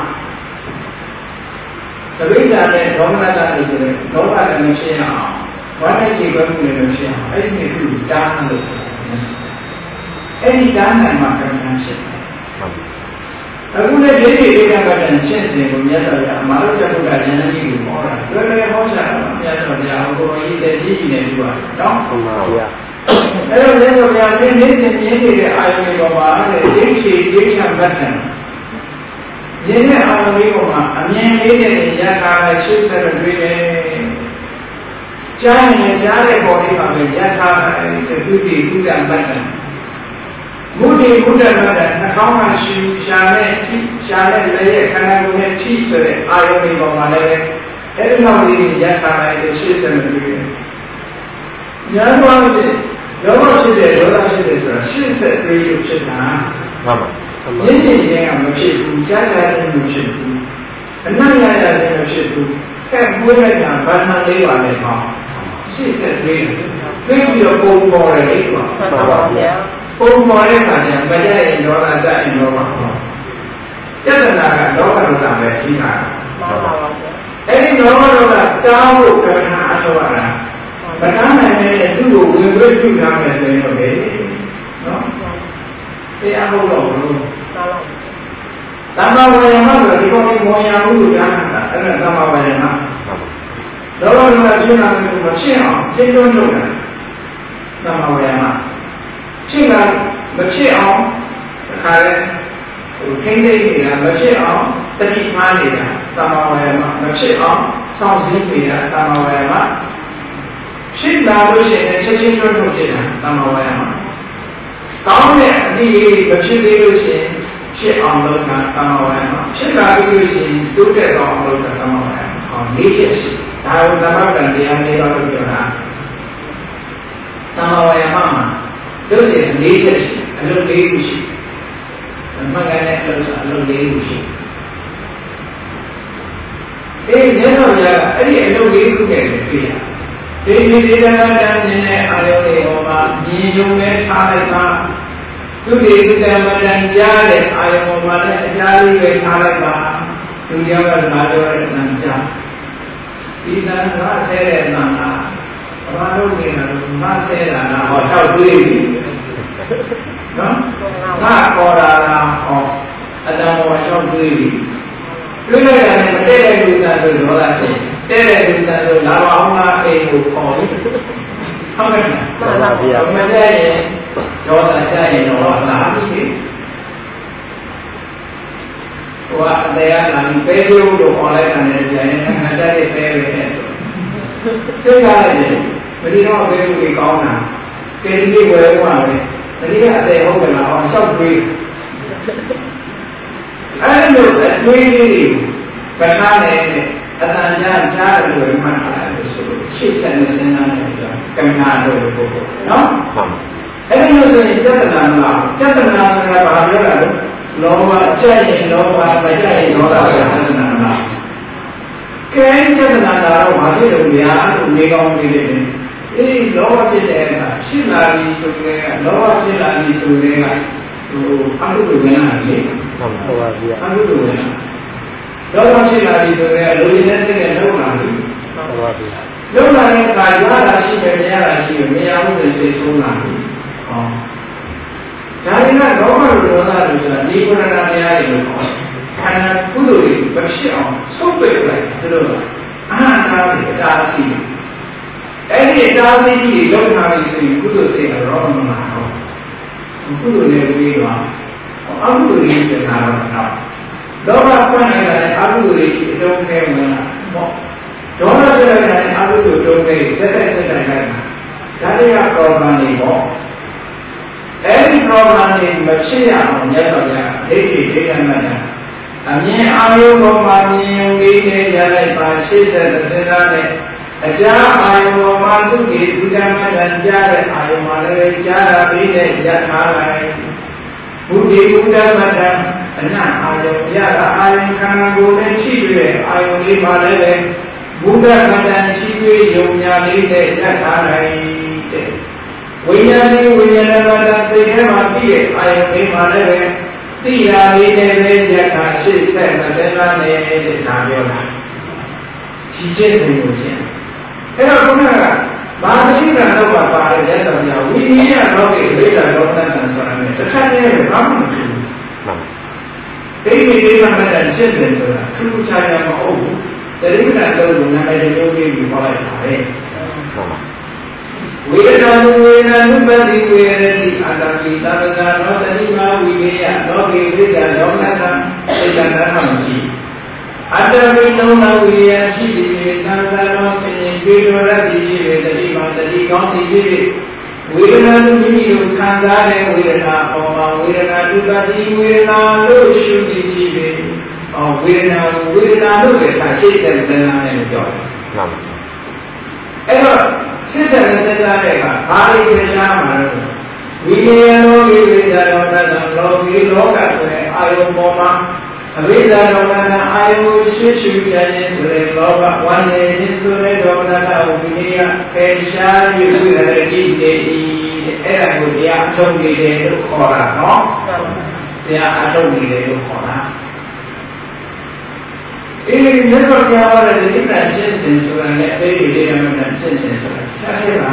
သတိဓာတ်နဲ့ဒေါမနတာလို့ဆိုရင်ဒေါမနလည်းမရှိအောင်ဝါနဲ့ခြေခွဲမှုလည်းမရှိအောင်အဲ့ဒီခုတားလို့အဲ့ဒီတားနိုင်မှာကံကံဖြစ်တယ်အခုလည်းဒီဒီဧကကတန်ရှင်းစဉ်ကိုမြတ်စွာဘုရားအမှားလို့ပြတ်တာဉာဏ်ကြီးကိုဟောတာလွယ်လွယ်ဟောချတာမြတ်စွာဘုရားဟောတော်ကြီးတဲ့ကြီးကြီးနဲ့ပြောတာနော်ဟုတ်ပါဗျာအဲ့တော့မြတ်စွာဘုရားသင်နေ့စဉ်မြင်နေတဲ့အာယုန်တွေပေါ်မှာတဲ့ဒိဋ္ဌိဒိဋ္ဌံမတ္တံမြင်တဲ့အာယုန်လေးပေါ်မှာအမြင်လေးနဲ့ရထားတဲ့ရှင်းဆက်တွေးတယ်ကြားရင်ကြားတဲ့ပေါ်လေးမှာပဲရထားတဲ့သုတိကုဒ္ဒမတ္တံမုဒိဘုဒ္ဓဘာသာနှာခေါင်းမှာရှာတဲ့လည်းရဲ့ခန္ဓာကိုယ်နဲ့ထိဆိုတဲ့အာယုန်တွေပေါ်မှာလည်းအဲ့ဒီလောက်လေးရထားတဲ့ရှင်းဆက်တွေးတယ်ညာသွားတဲ့လောဘဖြစ်တဲ့ဒေါသဖြစ်တဲ့ဆိုတာရှင်းဆက်တွေးလို့ဖြစ်တာမှန်ပါရင်းနေခြင်းကမဖြစ်ဘူးကြားကြတဲ့မဖြစ်ဘူးအနတ်ရရတဲ့မဖြစ်ဘူးကဲဘုရားကဘာသာလေးပါလဲဟောရှင်းဆက်တွေးတယ်ပြီးတော့ပုံပေါ်တယ်လေကွာမှန်ပါဗျာပုံပေါ်တဲ့အခါကျမကြရင်ဒေါသကြရင်ဒေါသပြဿနာကဒေါသဒုက္ခပဲကြီးတာမှန်ပါဗျာအဲ့ဒီဒေါသဒုက္ခတောင်းဖို့ကံအထောက်အတာမတန်းနိုင်တဲ့သူ့ကိုဝင်ခွင့်ပြုထားမယ်ဆိုရင်တော့လေနော်တရားဟုတ်တော့ဘူးသမ္မာဝါယာမဆိုဒီကောင်ကိုမောင်ရမှုကိုကြားတာအဲ့ဒါသမ္မာဝါယာမလောဘဒေါသဖြစ်လာတဲ့ကိုရှင်းအောင်ရှင်းတွန်းလုပ်တာသမ္မာဝါယာမရှင်းတာမဖြစ်အောင်တခါလဲထိမ့်သိမ့်နေတာမဖြစ်အောင်တတိထားနေတာသမ္မာဝါယာမမဖြစ်အောင်စောင့်စည်းနေတာသမ္မာဝါယာမဖြစ်လာလို့ရှိရင်ချက်ချင်းတွန်းထုတ်ဖြစ်တာသမ္မာဝါယာမကောင်းတဲ့အသည့်မဖြစ်သေးလို့ရှိရင်ဖြစ်အောင်လုပ်တာသမ္မာဝါယာမဖြစ်လာလို့ရှိရင်တိုးတက်အောင်လုပ်တာသမ္မာဝါယာမဟောလေးချက်ရှိဒါကိုသမ္မာတန်တရားလေးပါလို့ပြောတာသမ္မာဝါယာမမှာလို့ရှိရင်လေးချက်ရှိအလုပ်လေးခုရှိမှန်ကန်တဲ့အလုပ်လေးခုရှိမြတ်စွာဘုရားကအဲ့ဒီအလုပ်လေးခုနဲ့တွေ့ရဒီဒေသနာတန်မြင်တဲ့အာယုန်တွေပေါ်မှာမြင်ယုံနဲ့ထားလိုက်ပါသူဒီကုတမတန်ကြားတဲ့အာယုန်ပေါ်မှာလည်းအကြားလေးပဲထားလိုက်ပါသူရောက်တာငါပြောတဲ့တန်ကြားဒီတန်ကဆဲတဲ့တန်လားဘာလို့နေတာလဲငါဆဲတာလားဟော၆တွေးပြီနော်ငါခေါ်တာလားဟောအတန်ပေါ်၆တွေးပြီတွေ့လိုက်တာနဲ့မတည့်တဲ့လူသားဆိုဒေါသဖြစ်တဲ့လူသားဆိုလာပါအောင်လားအိမ်ကိုခေါ်ပြီးဟုတ်ကဲ့မှန်ပါဗျာမတည့်ရင်ဒေါသကြရင်တော့လာပြီဟိုကအတရားလာပြီးပဲပြုတ်လို့ခေါ်လိုက်တာနဲ့ပြန်ရင်အကြတဲ့ပဲပဲနဲ့စိတ်ကားလိုက်တယ်မဒီတော့ပဲပြုတ်ပြီးကောင်းတာကဲဒီဝယ်သွားတယ်မဒီကအသေးဟုတ်ကဲ့လားအောင်လျှောက်ပြီးအဲ့လိုအတွေးလေးပဋ္ဌာန်းနဲ့အတန်ကြားကြားလို့မှတ်ထားတယ်ဆိုလို့ရှစ်ဆက်နဲ့စဉ်းစားနေကြကံနာလို့ပို့ပေါ့နော်အဲ့ဒီလိုဆိုရင်ပြဿနာမလားပြဿနာဆိုတာဘာပြောတာလဲလောဘကြက်ရင်လောဘမကြက်ရင်ဒေါသဆိုတာပြဿနာမလားကဲပြဿနာကတော့ဘာဖြစ်လို့များလို့နေကောင်းနေတယ်အေးလောဘဖြစ်တဲ့အခါဖြစ်လာပြီဆိုတဲ့ကလောဘဖြစ်လာပြီဆိုတဲ့ကအကုသိုလ်ဝင်လာတယ်ဟုတ်ပါဗျာအကုသိုလ်ဝင်လာတော့ဖြစ်လာပြီဆိုရင်လူရင်းနဲ့စိတ်နဲ့လုံးလာပြီဟုတ်ပါဗျာလုံးလာတဲ့အခါရတာရှိတယ်မရတာရှိတယ်မရဘူးဆိုစိတ်ဆုံးလာပြီဟောဒါရင်ကတော့ဘာလို့လောသားလို့ဆိုတာဒီကုရဏတရားတွေလို့ခေါ်ခန္ဓာကုသိုလ်တွေမဖြစ်အောင်ဆုံးပိတ်လိုက်သူတို့ကအနာတွေတားဆီးအဲ့ဒီတားဆီးကြီးတွေလုံးလာပြီဆိုရင်ကုသိုလ်စိတ်ကတော့မမှာတော့ကုသိုလ်နဲ့ပြီးတော့အကုသိုလ်တွေကျနာတော့လောဘပွင့်နေတဲ့အကုသိုလ်တွေအတုံးခဲဝင်လာပေါ့ဒေါသပြလိုက်တဲ့အကုသိုလ်တုံးခဲစက်တိုက်လိုက်တာဒါတွေက problem တွေပေါ့အဲ့ဒီ problem တွေမဖြစ်ရအောင်မြတ်စွာဘုရားဒိဋ္ဌိဒိဋ္ဌမတ္တအမြင်အာယုပေါ်မှာမြင်ုံလေးနဲ့ရလိုက်ပါရှေ့ဆက်တဲ့စဉ်းစားတဲ့အကြာအာယုပေါ်မှာသူ့ဒီဒုက္ခမတ္တကြားတဲ့အာယုမှာလည်းကြားတာပြီးတဲ့ရထားလိုက်ဘုဒ္ဓဘုဒ္ဓမတ္တအနတ်အာယုရတာအာယုခန္ဓာကိုယ်နဲ့ရှိပြီးအာယုလေးပါလည်းဘုဒ္ဓမတ္တရှိပြီးယုံညာလေးနဲ့ရထားလိုက်တဲ့ဝိညာဉ်လေးဝိညာဏမတ္တစိတ်ထဲမှာပြီးတဲ့အာယုလေးပါလည်းသိရလေးနဲ့ပဲရတာရှေ့ဆက်မစဲလာနဲ့တဲ့ဒါပြောတာရှိချက်ကိုချင်းအဲ့တော့ခုနကဘာသိက္ခာတော့ပါတယ်လက်ဆောင်ရဝိနည်းတော့ဒီဝိဇ္ဇာတော့တန်ဆိုတာနဲ့တစ်ခါတည်းပဲဘာမှမဖြစ်ဘူးဒိဋ္ဌိဒိဋ္ဌမတ္တဖြစ်တယ်ဆိုတာထူးခြားရမဟုတ်ဘူးတတိပ္ပံတော့နာမည်တစ်မျိုးလေးပြီးဟောလိုက်တာပဲဝေဒနာဝေဒနာနုပတိဝေရတိအတ္တပိသဗ္ဗကာနောတတိမာဝိကေယလောကေဝိဇ္ဇာလောကသံစိတ်တဏ္ဍာမရှိအတ္တပိလုံးနာဝိရိယရှိသည်သံဃာတော်ဆင်ញင်ပြေတော်ရသည်ရှိပေတတိမာတတိကောင်းသည်ရှိပေဝေဒနာသူမိမိကိုခံစားတဲ့ဝေဒနာပေါ်မှာဝေဒနာဒုက္ခတိဝေဒနာလို့ရှုသည်ရှိပေဝေဒနာလို့ပဲသာရှိတဲ့သင်္ခါနဲ့ပြောတယ်အဲ့တော့ရှိတဲ့သင်္ခါတွေကဘာလို့ရှားမှာလဲဝိနည်းလောကိဝိဇ္ဇာတော်တတ်လောကီလောကဆိုတဲ့အာယုံပေါ်မှာအဝိဇ္ဇာတော်ကအာယုရှိရှုကြခြင်းဆိုတဲ့လောဘဝန္နေခြင်းဆိုတဲ့ဒေါမနတဝိနည်းပေရှားယူရတဲ့ဒီတဲ့အဲ့ဒါကိုတရားအထုတ်နေတယ်လို့ခေါ်တာနော်တရားအထုတ်နေတယ်လို့ခေါ်တာဒီမြတ်စွာဘုရားဟောတဲ့ဒီတန်ဖြစ်စဉ်ဆိုတာနဲ့အသေးလေးလေးမှတန်ဖြစ်စဉ်ဆိုတာရှားရပါ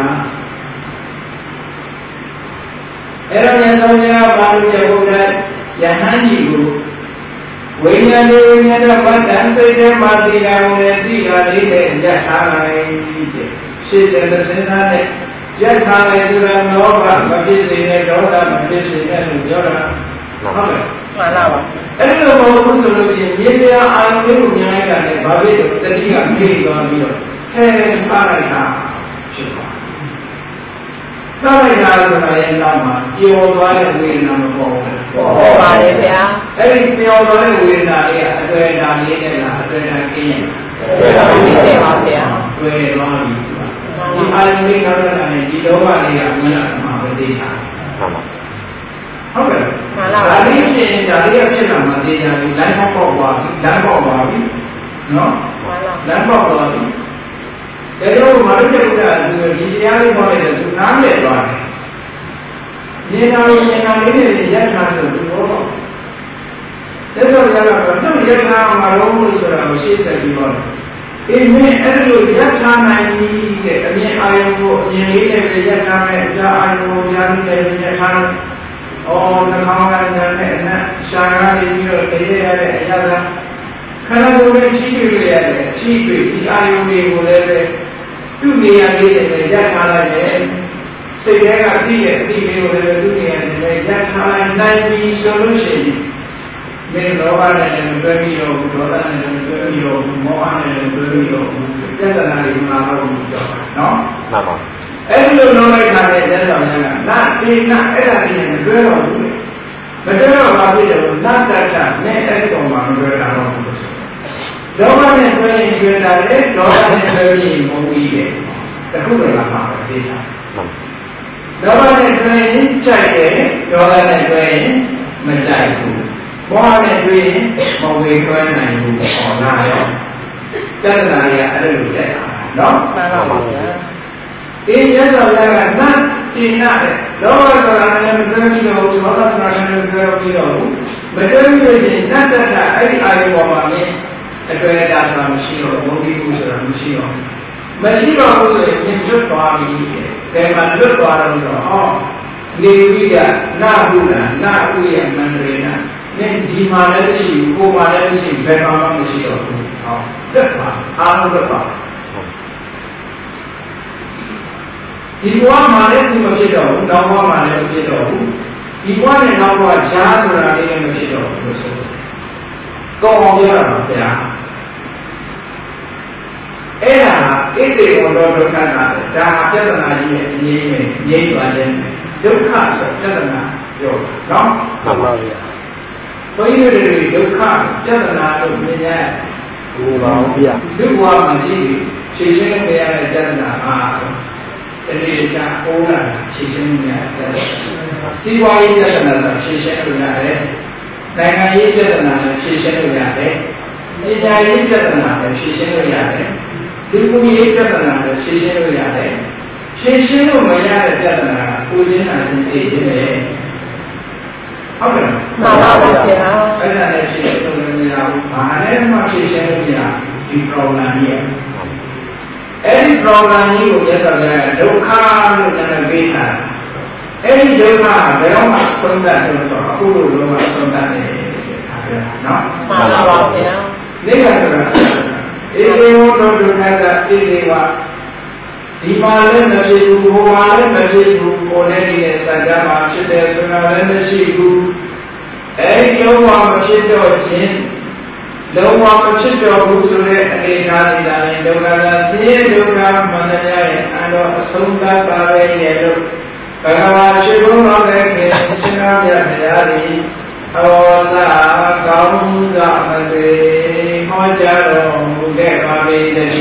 အဲ့တော့မြတ်စွာဘုရားဘာလို့ပြောတဲ့ယဟန်ကြီးကိုဝိညာဉ်လေးဝိညာဉ်တော်ဗတ္တံစိတ်ထဲမှာသိတာကိုလည်းသိတာလေးနဲ့ရထားလိုက်တဲ့ရှေ့တဲ့စဉ်းစားတဲ့ရထားလိုက်ဆိုတာလောဘမဖြစ်စေနဲ့ဒေါသမဖြစ်စေနဲ့လို့ပြောတာဟုတ်တယ်မှန်ပါပါအဲ့ဒီလိုမဟုတ်ဘူးဆိုလို့ရှိရင်မြေတရားအာရုံလေးကိုမြင်လိုက်တာနဲ့ဘာဖြစ်လို့တတိကပြေးသွားပြီးတော့ဟဲပါလိုက်တာဖြစ်သွားတော့လိုက်တာဆိုတာရဲ့နောက်မှာပျော်သွားတဲ့ဝေဒနာမပေါ်ဘူးပေါ်ပါလေဗျာအဲ့ဒီပျော်သွားတဲ့ဝေဒနာလေးကအတွေ့အကြုံလေးနဲ့လားအတွေ့အကြုံကင်းရင်တွေ့ပါပြီပါဗျာတွေ့သွားပြီဒီအာရုံလေးနောက်တော့လည်းဒီလောဘလေးကဝင်လာမှာပဲသိချာဟုတ်ကဲ့မှန်ပါပါဒါလေးဖြစ်ရင်ဒါလေးကဖြစ်လာမှသိချာပြီလမ်းပေါက်သွားပြီလမ်းပေါက်သွားပြီနော်လမ်းပေါက်သွားပြီဒါကြောင့်မာရိတ္တကဒီတရားလေးပေါ်နေတဲ့သူနားလည်သွားတယ်။ဉာဏ်တော်လေးနဲ့ရက်ထားဆိုသူတော့ဒါကြောင့်လည်းတော့ရက်ထားမှာလို့ဆိုတာကိုရှင်းဆက်ပြီးတော့ဒီမင်းအဲ့လိုရက်ထားနိုင်ပြီတဲ့အမြင်အာရုံကိုအမြင်လေးနဲ့ရက်ထားမယ်အကြာအာရုံကိုကြားပြီးလည်းရက်ထားတယ်။အော်နှာခေါင်းကလည်းနဲ့အနက်ရှားကားပြီးတော့တရေရတဲ့အရာကခန္ဓာကိုယ်နဲ့ချိတွေ့ရတယ်ချိတွေ့ဒီအာယုန်တွေကိုလည်းပဲသူ့နေရာလေးနဲ့ရထားလိုက်တယ်စိတ်ထဲကသိရဲ့အသိလေးကိုလည်းသူ့နေရာနဲ့ရထားလိုက်နိုင်ပြီဆိုလို့ရှိရင်မင်းလောဘနဲ့လည်းတွဲပြီးတော့ဒေါသနဲ့လည်းတွဲပြီးတော့မောဟနဲ့လည်းတွဲပြီးတော့ပြဿနာတွေမှာတော့ကြောက်နော်မှန်ပါအဲ့ဒီလိုလုပ်လိုက်တာနဲ့ကျတော့ကနာတိနာအဲ့ဒါတွေနဲ့တွဲတော့ဘူးမတွဲတော့ဘာဖြစ်လဲနတ်တတ်တာနဲ့အဲ့ဒီကောင်မှမတွဲတာတော့ဘူးဒေါသနဲ့တွဲရင်တွဲတာလေဒေါသနဲ့တွဲရင်မုန်းပြီးတယ်တခုပဲလာမှာပဲသိတာဒေါသနဲ့တွဲရင်ကြိုက်တယ်ဒေါသနဲ့တွဲရင်မကြိုက်ဘူးမောဟနဲ့တွဲရင်မဝေခွဲနိုင်ဘူးဟောလာရောတဏှာတွေကအဲ့လိုကြိုက်တာနော်မှန်ပါပါဗျာဒီမြတ်စွာဘုရားကနတ်တတင်ရတယ်လောဘဆိုတာလည်းမတွဲပြီးတော့ဒေါသဆိုတာလည်းမတွဲပြီးတော့မတွဲပြီးလို့ရှိရင်တတ်တတ်အဲ့ဒီအာယုပေါ်မှာမြင်အတွေ့အကြုံဆိုတာမရှိတော့ဘုံဒီကူဆိုတာမရှိတော့မရှိတော့ဘူးဆိုရင်မြင်လွတ်သွားပြီကဲမှာလွတ်သွားတော့ဟောနေဝိဒနာဟုလားနာဥယမန္တရေနာနင်ဒီမှာလည်းရှိကိုမှာလည်းရှိဘယ်မှာမှမရှိတော့ဘူးဟောတက်ပါအားလုံးတက်ပါဒီဘဝမှာလည်းဒီမဖြစ်တော့ဘူးနောက်ဘဝမှာလည်းမဖြစ်တော့ဘူးဒီဘဝနဲ့နောက်ဘဝဈာဆိုတာလည်းမဖြစ်တော့ဘူးလို့ဆိုကောင်းအောင်ပြောရမှာဗျာအဲ့ဒါဣတိဝန္တောဒုက္ခနာဒါပြဿနာကြီးရဲ့အရေးနဲ့ငြိမ်းသွားခြင်းဒုက္ခဆိုပြဿနာပြောတာနော်မှန်ပါဗျာဘုန်းကြီးတွေဒုက္ခပြဿနာလို့မြင်ရဘူးပါဗျာဒုက္ခမှာရှိဖြေရှင်းလို့ရတဲ့ပြဿနာဟာတတိယကအိုးလာဖြေရှင်းလို့ရတယ်စီးပွားရေးပြဿနာဆိုဖြေရှင်းလို့ရတယ်နိုင်ငံရေးပြဿနာဆိုဖြေရှင်းလို့ရတယ်ပညာရေးပြဿနာဆိုဖြေရှင်းလို့ရတယ်ဒီကုရေးပြဿနာဆိုဖြေရှင်းလို့ရတယ်ဖြေရှင်းလို့မရတဲ့ပြဿနာကကိုယ်ချင်းနာချင်းသိခြင်းပဲဟုတ်ကဲ့မှန်ပါပါဗျာအဲ့ဒါလည်းဖြေရှင်းလို့မရဘူးဘာနဲ့မှဖြေရှင်းလို့မရဒီ problem ကြီးအဲ့ဒီ problem ကြီးကိုမြတ်စွာဘုရားကဒုက္ခလို့နာမည်ပေးတာအဲ့ဒီဒုက္ခဘယ်တော့မှဆုံးတတ်လို့ဆိုတော့အခုလိုလုံးဝဆုံးတတ်တယ်ဆိုတာပြောတာနော်မှန်ပါပါဗျာနိဗ္ဗာန်ဆိုတာဧကေဝတောဒုက္ခတာဧကေဝဒီမှာလည်းမဖြစ်ဘူးဟိုမှာလည်းမဖြစ်ဘူးကိုယ်နဲ့ဒီနဲ့စัจ जा မှာဖြစ်တယ်ဆိုတာလည်းမရှိဘူးအဲဒီလုံးဝမဖြစ်တော့ခြင်းလုံးဝမဖြစ်တော့ဘူးဆိုတဲ့အနေအထားတွေလည်းဒုက္ခသာဆင်းရဲဒုက္ခမန္တရရဲ့အတော်အဆုံးသတ်ပါပဲရဲ့လို့ဘဂဝါရှိခိုးတော်တဲ့ခင်ရှင်တော်မြတ်ဗျာသည်ဟောစာကောင်းစွာမသွေဟောကြားတော်မူခဲ့ပါပေတည်း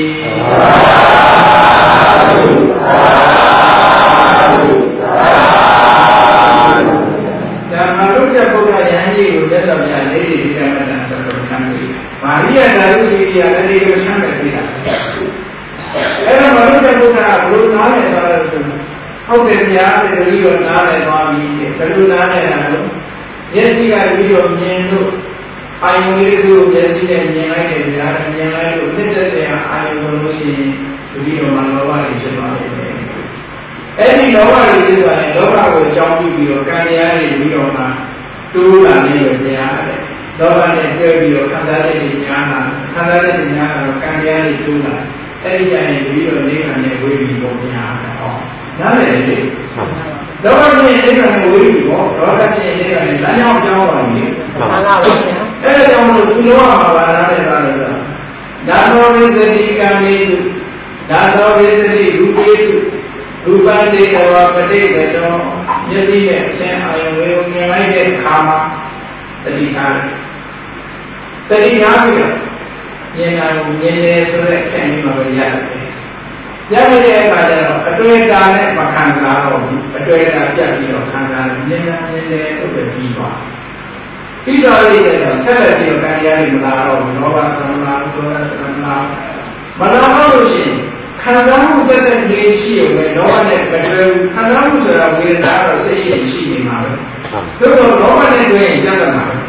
ဓမ္မလုကျပုဂ္ဂယံကြီးကိုသက်တော်များလေးဒီကမ္မတာဆိုတော့ခံပြီးမာရိယဓာတုစီရိယလည်းဒီလိုဆမ်းတယ်ပြတာအဲ့တော့မလုကျပုဂ္ဂဘုရားနားလည်သွားလို့ဆိုဟုတ်တယ်ဗျာဒီလိုနားလည်သွားပြီဘယ်လိုနားလည်တာလို့မျက်စိကပြီးတော့မြင်လို့အာယုံလေးကိုမျက်စိနဲ့မြင်လိုက်တယ်ဗျာမြင်လိုက်လို့နှစ်သက်စရာအာယုံလို့ရှိရင်ဒီလိုမှလောဘတွေဖြစ်သွားတယ်အဲ့ဒီလောဘတွေဖြစ်သွားရင်လောဘကိုကြောင်းပြီးတော့ကံတရားတွေပြီးတော့မှတိုးလာနေလို့တရားတယ်လောဘနဲ့တွဲပြီးတော့ခံစားတဲ့ညာနာခံစားတဲ့ညာကတော့ကံတရားတွေတိုးလာအဲ့ဒီကြရင်ပြီးတော့နေခံနဲ့ဝေးပြီးပုံညာဟောနားလည်လေလောဘချင်းနေခံနဲ့ဝေးပြီးတော့ဒေါသချင်းနေခံနဲ့လမ်းကြောင်းပြောင်းသွားပြီမှန်ပါပါဗျာအဲ့ဒါကြောင့်လို့ဒီလောကမှာပါလာတဲ့သားတွေဒါတော်ဝိသတိကံလေးဒါတော်ဝိသတိရူပေတုရူပတေတဝပတိကတောမျက်စိနဲ့အစဉ်အာရုံကိုမြင်လိုက်တဲ့အခါမှာတတိထားတယ်တတိထားပြီးတော့မြင်တာကိုမြင်တယ်ဆိုတဲ့အဆင့်မျိုးမှာပဲရတယ်ရတဲ့အခါကျတော့အတွေ့အကြုံနဲ့မခံစားတော့ဘူးအတွေ့အကြုံပြတ်ပြီးတော့ခံစားတယ်မြင်တယ်ဟုတ်ပဲပြီးသွားပြီးတော့လေတော့ဆက်လက်ပြီးတော့ကံတရားတွေမလာတော့ဘူးလောဘသရဏဒေါသသရဏမလာတော့လို့ရှိရင်ခံစားမှုတက်တဲ့ကြီးရှိရုံပဲလောဘနဲ့မတွဲဘူးခံစားမှုဆိုတာဝေဒနာတော့စိတ်ရှိနေမှာပဲသို့တော့လောဘနဲ့တွဲရင်ပြတ်မှာပဲ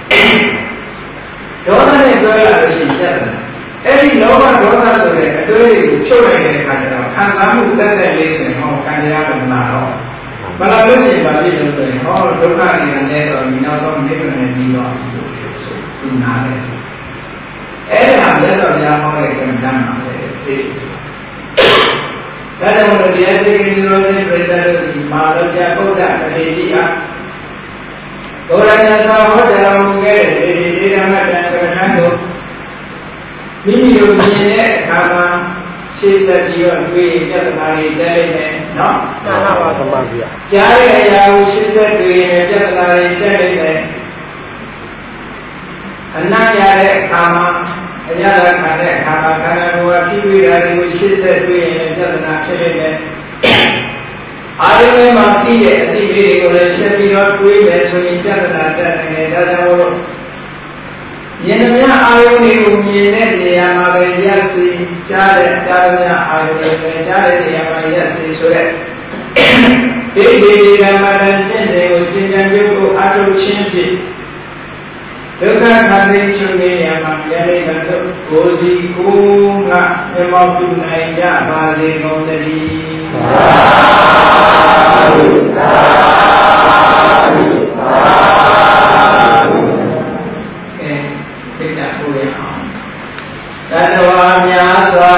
ဒေါသနဲ့တွဲလာလို့ရှိရင်ပြတ်တယ်အဲ့ဒီလောဘဒေါသဆိုတဲ့အတွေ့အကြုံကိုဖြုတ်လိုက်တဲ့အခါကျတော့ခံစားမှုတက်တဲ့လေးဆိုရင်ဟောကံတရားကမလာတော့မလာလို့ရှိရင်ဗာဖြစ်လို့ဆိုရင်ဟောဒုက္ခအနေနဲ့တော့ဒီနောက်ဆုံးနိဗ္ဗာန်နဲ့ပြီးတော့ဆိုသူနာတယ်အဲ့ဒါလည်းတော့ညာဟောတဲ့ကံတမ်းပါပဲဒီဒါကြောင့်လို့တရားသိကိရောတဲ့ပြိတ္တတို့ဒီမာလောကျဗုဒ္ဓအထေကြီးအားဘုရားမြတ်စွာဘုရားမူခဲ့တဲ့ဒီဓမ္မတန်ကထံတို့မိမိတို့မြင်တဲ့အခါမှာရှေ့ဆက်ပြီးတော့တွေ့ပြဿနာတွေတက်လိုက်တယ်နော်မှန်ပါပါသမารဗျာကြားတဲ့အရာကိုရှေ့ဆက်တွေ့ရင်ပြဿနာတွေတက်လိုက်တယ်အနံ့ရတဲ့အခါမှာအရာခံတဲ့အခါမှာခန္ဓာကိုယ်ကဖြစ်ပြီးတာတွေကိုရှေ့ဆက်တွေ့ရင်ပြဿနာဖြစ်နေတယ်အာရုံမှာပြီးတဲ့အသည့်လေးတွေကိုလည်းဆက်ပြီးတော့တွေးမယ်ဆိုရင်ပြဿနာတက်နေတယ်ဒါကြောင့်မို့မြင်တဲ့အာယုန်တွေကိုမြင်တဲ့နေရာမှာပဲရက်စီကြားတဲ့အာယုန်တွေကြားတဲ့နေရာမှာရက်စီဆိုတဲ့ Devi Ramadan Cendeo Cinjanjuku Adu Cindi Duka Kari Cungi Yamam Yari Bantu Kozi Kunga Yamau Tunai Jabali Gondari Tidak boleh Tadawa Nyaswa